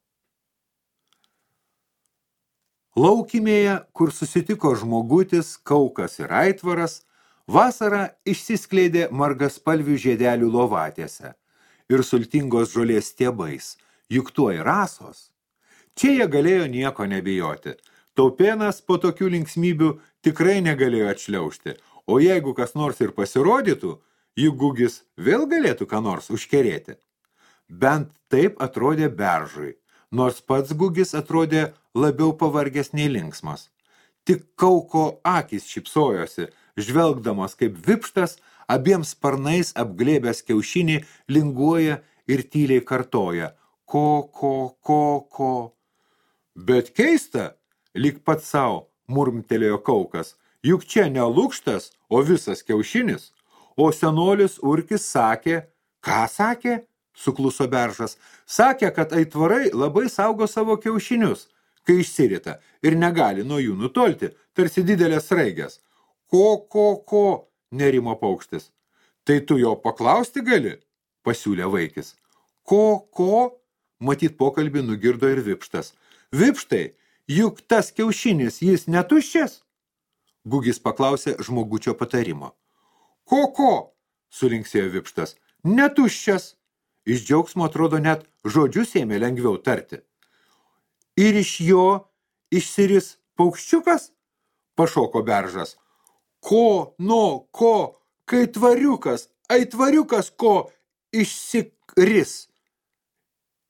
Laukimėje, kur susitiko žmogutis, Kaukas ir aitvaras, vasarą išsiskleidė margaspalvių žiedelių lovatėse ir sultingos žolės stiebais, juk tuoj rasos. Čia jie galėjo nieko nebijoti. Taupėnas po tokių linksmybių tikrai negalėjo atšliaužti, o jeigu kas nors ir pasirodytų, juk Gugis vėl galėtų ką nors užkerėti. Bent taip atrodė Beržui, nors pats Gugis atrodė labiau pavargęs nei linksmas. Tik Kauko akys šypsojosi, žvelgdamas kaip Vipštas abiems sparnais apglėbęs kiaušinį linguoja ir tyliai kartoja ko. Bet keista, lyg pats sau murmtelėjo Kaukas, juk čia ne lukštas, o visas kiaušinis. O senolis Urkis sakė, ką sakė? Sukluso Beržas. Sakė, kad aitvarai labai saugo savo kiaušinius, kai išsirita ir negali nuo jų nutolti, tarsi didelės sraigės. Ko, nerimo paukštis. Tai tu jo paklausti gali? Pasiūlė vaikis. Ko? Matyt pokalbį nugirdo ir Vipštas. Vipštai, juk tas kiaušinis jis netuščias? Gugis paklausė žmogučio patarimo. Ko? Sulinksėjo Vipštas. Netuščias. Iš džiaugsmo atrodo net žodžius ėmė lengviau tarti. Ir iš jo išsiris paukščiukas? Pašoko Beržas. Ko, kai tvariukas, aitvariukas ko išsikris,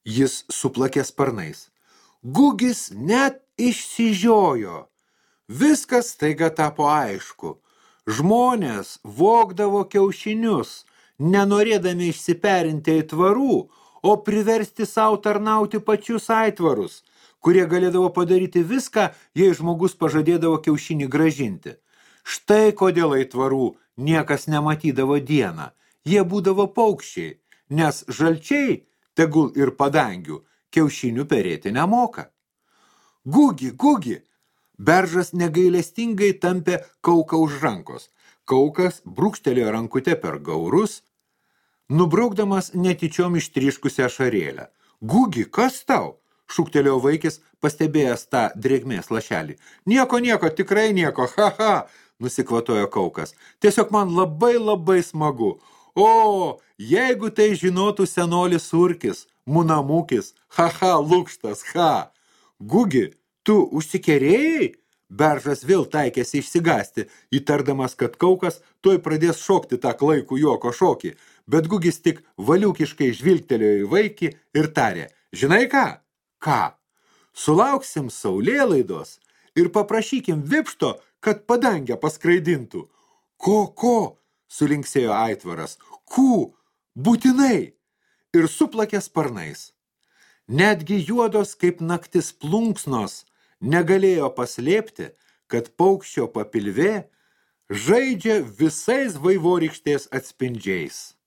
Jis suplakė sparnais. Gugis net išsižiojo. Viskas staiga tapo aišku. Žmonės vogdavo kiaušinius, nenorėdami išsiperinti aitvarų, o priversti savo tarnauti pačius aitvarus, kurie galėdavo padaryti viską, jei žmogus pažadėdavo kiaušinį gražinti. Štai kodėl aitvarų niekas nematydavo dieną. Jie būdavo paukščiai, nes žalčiai, tegul ir padangių, kiaušinių perėti nemoka. Gugi, Gugi! Beržas negailestingai tampė Kauką už rankos. Kaukas brūkštelėjo rankute per gaurus, nubraukdamas netyčiom ištryškusią ašarėlę. Gugi, kas tau? Šūktelėjo vaikis, pastebėjęs tą drėgmės lašelį. Nieko, tikrai nieko, ha, nusikvatojo Kaukas. Tiesiog man labai smagu. O, jeigu tai žinotų senolis Surkis, Munamukis, ha, lukštas, ha. Gugi, tu užsikerėjai? Beržas vėl taikėsi išsigąsti, įtardamas, kad Kaukas tuoj pradės šokti tą klaikų juoko šokį, bet Gugis tik valiukiškai žvilgtelėjo į vaikį ir tarė, žinai ką? Ką? Sulauksim saulėlaidos ir paprašykim Vipšto, kad padangę paskraidintų. Ko? Sulinksėjo aitvaras. Būtinai! Ir suplakė sparnais. Netgi juodos kaip naktis plunksnos negalėjo paslėpti, kad paukščio papilvė žaidžia visais vaivorykštės atspindžiais.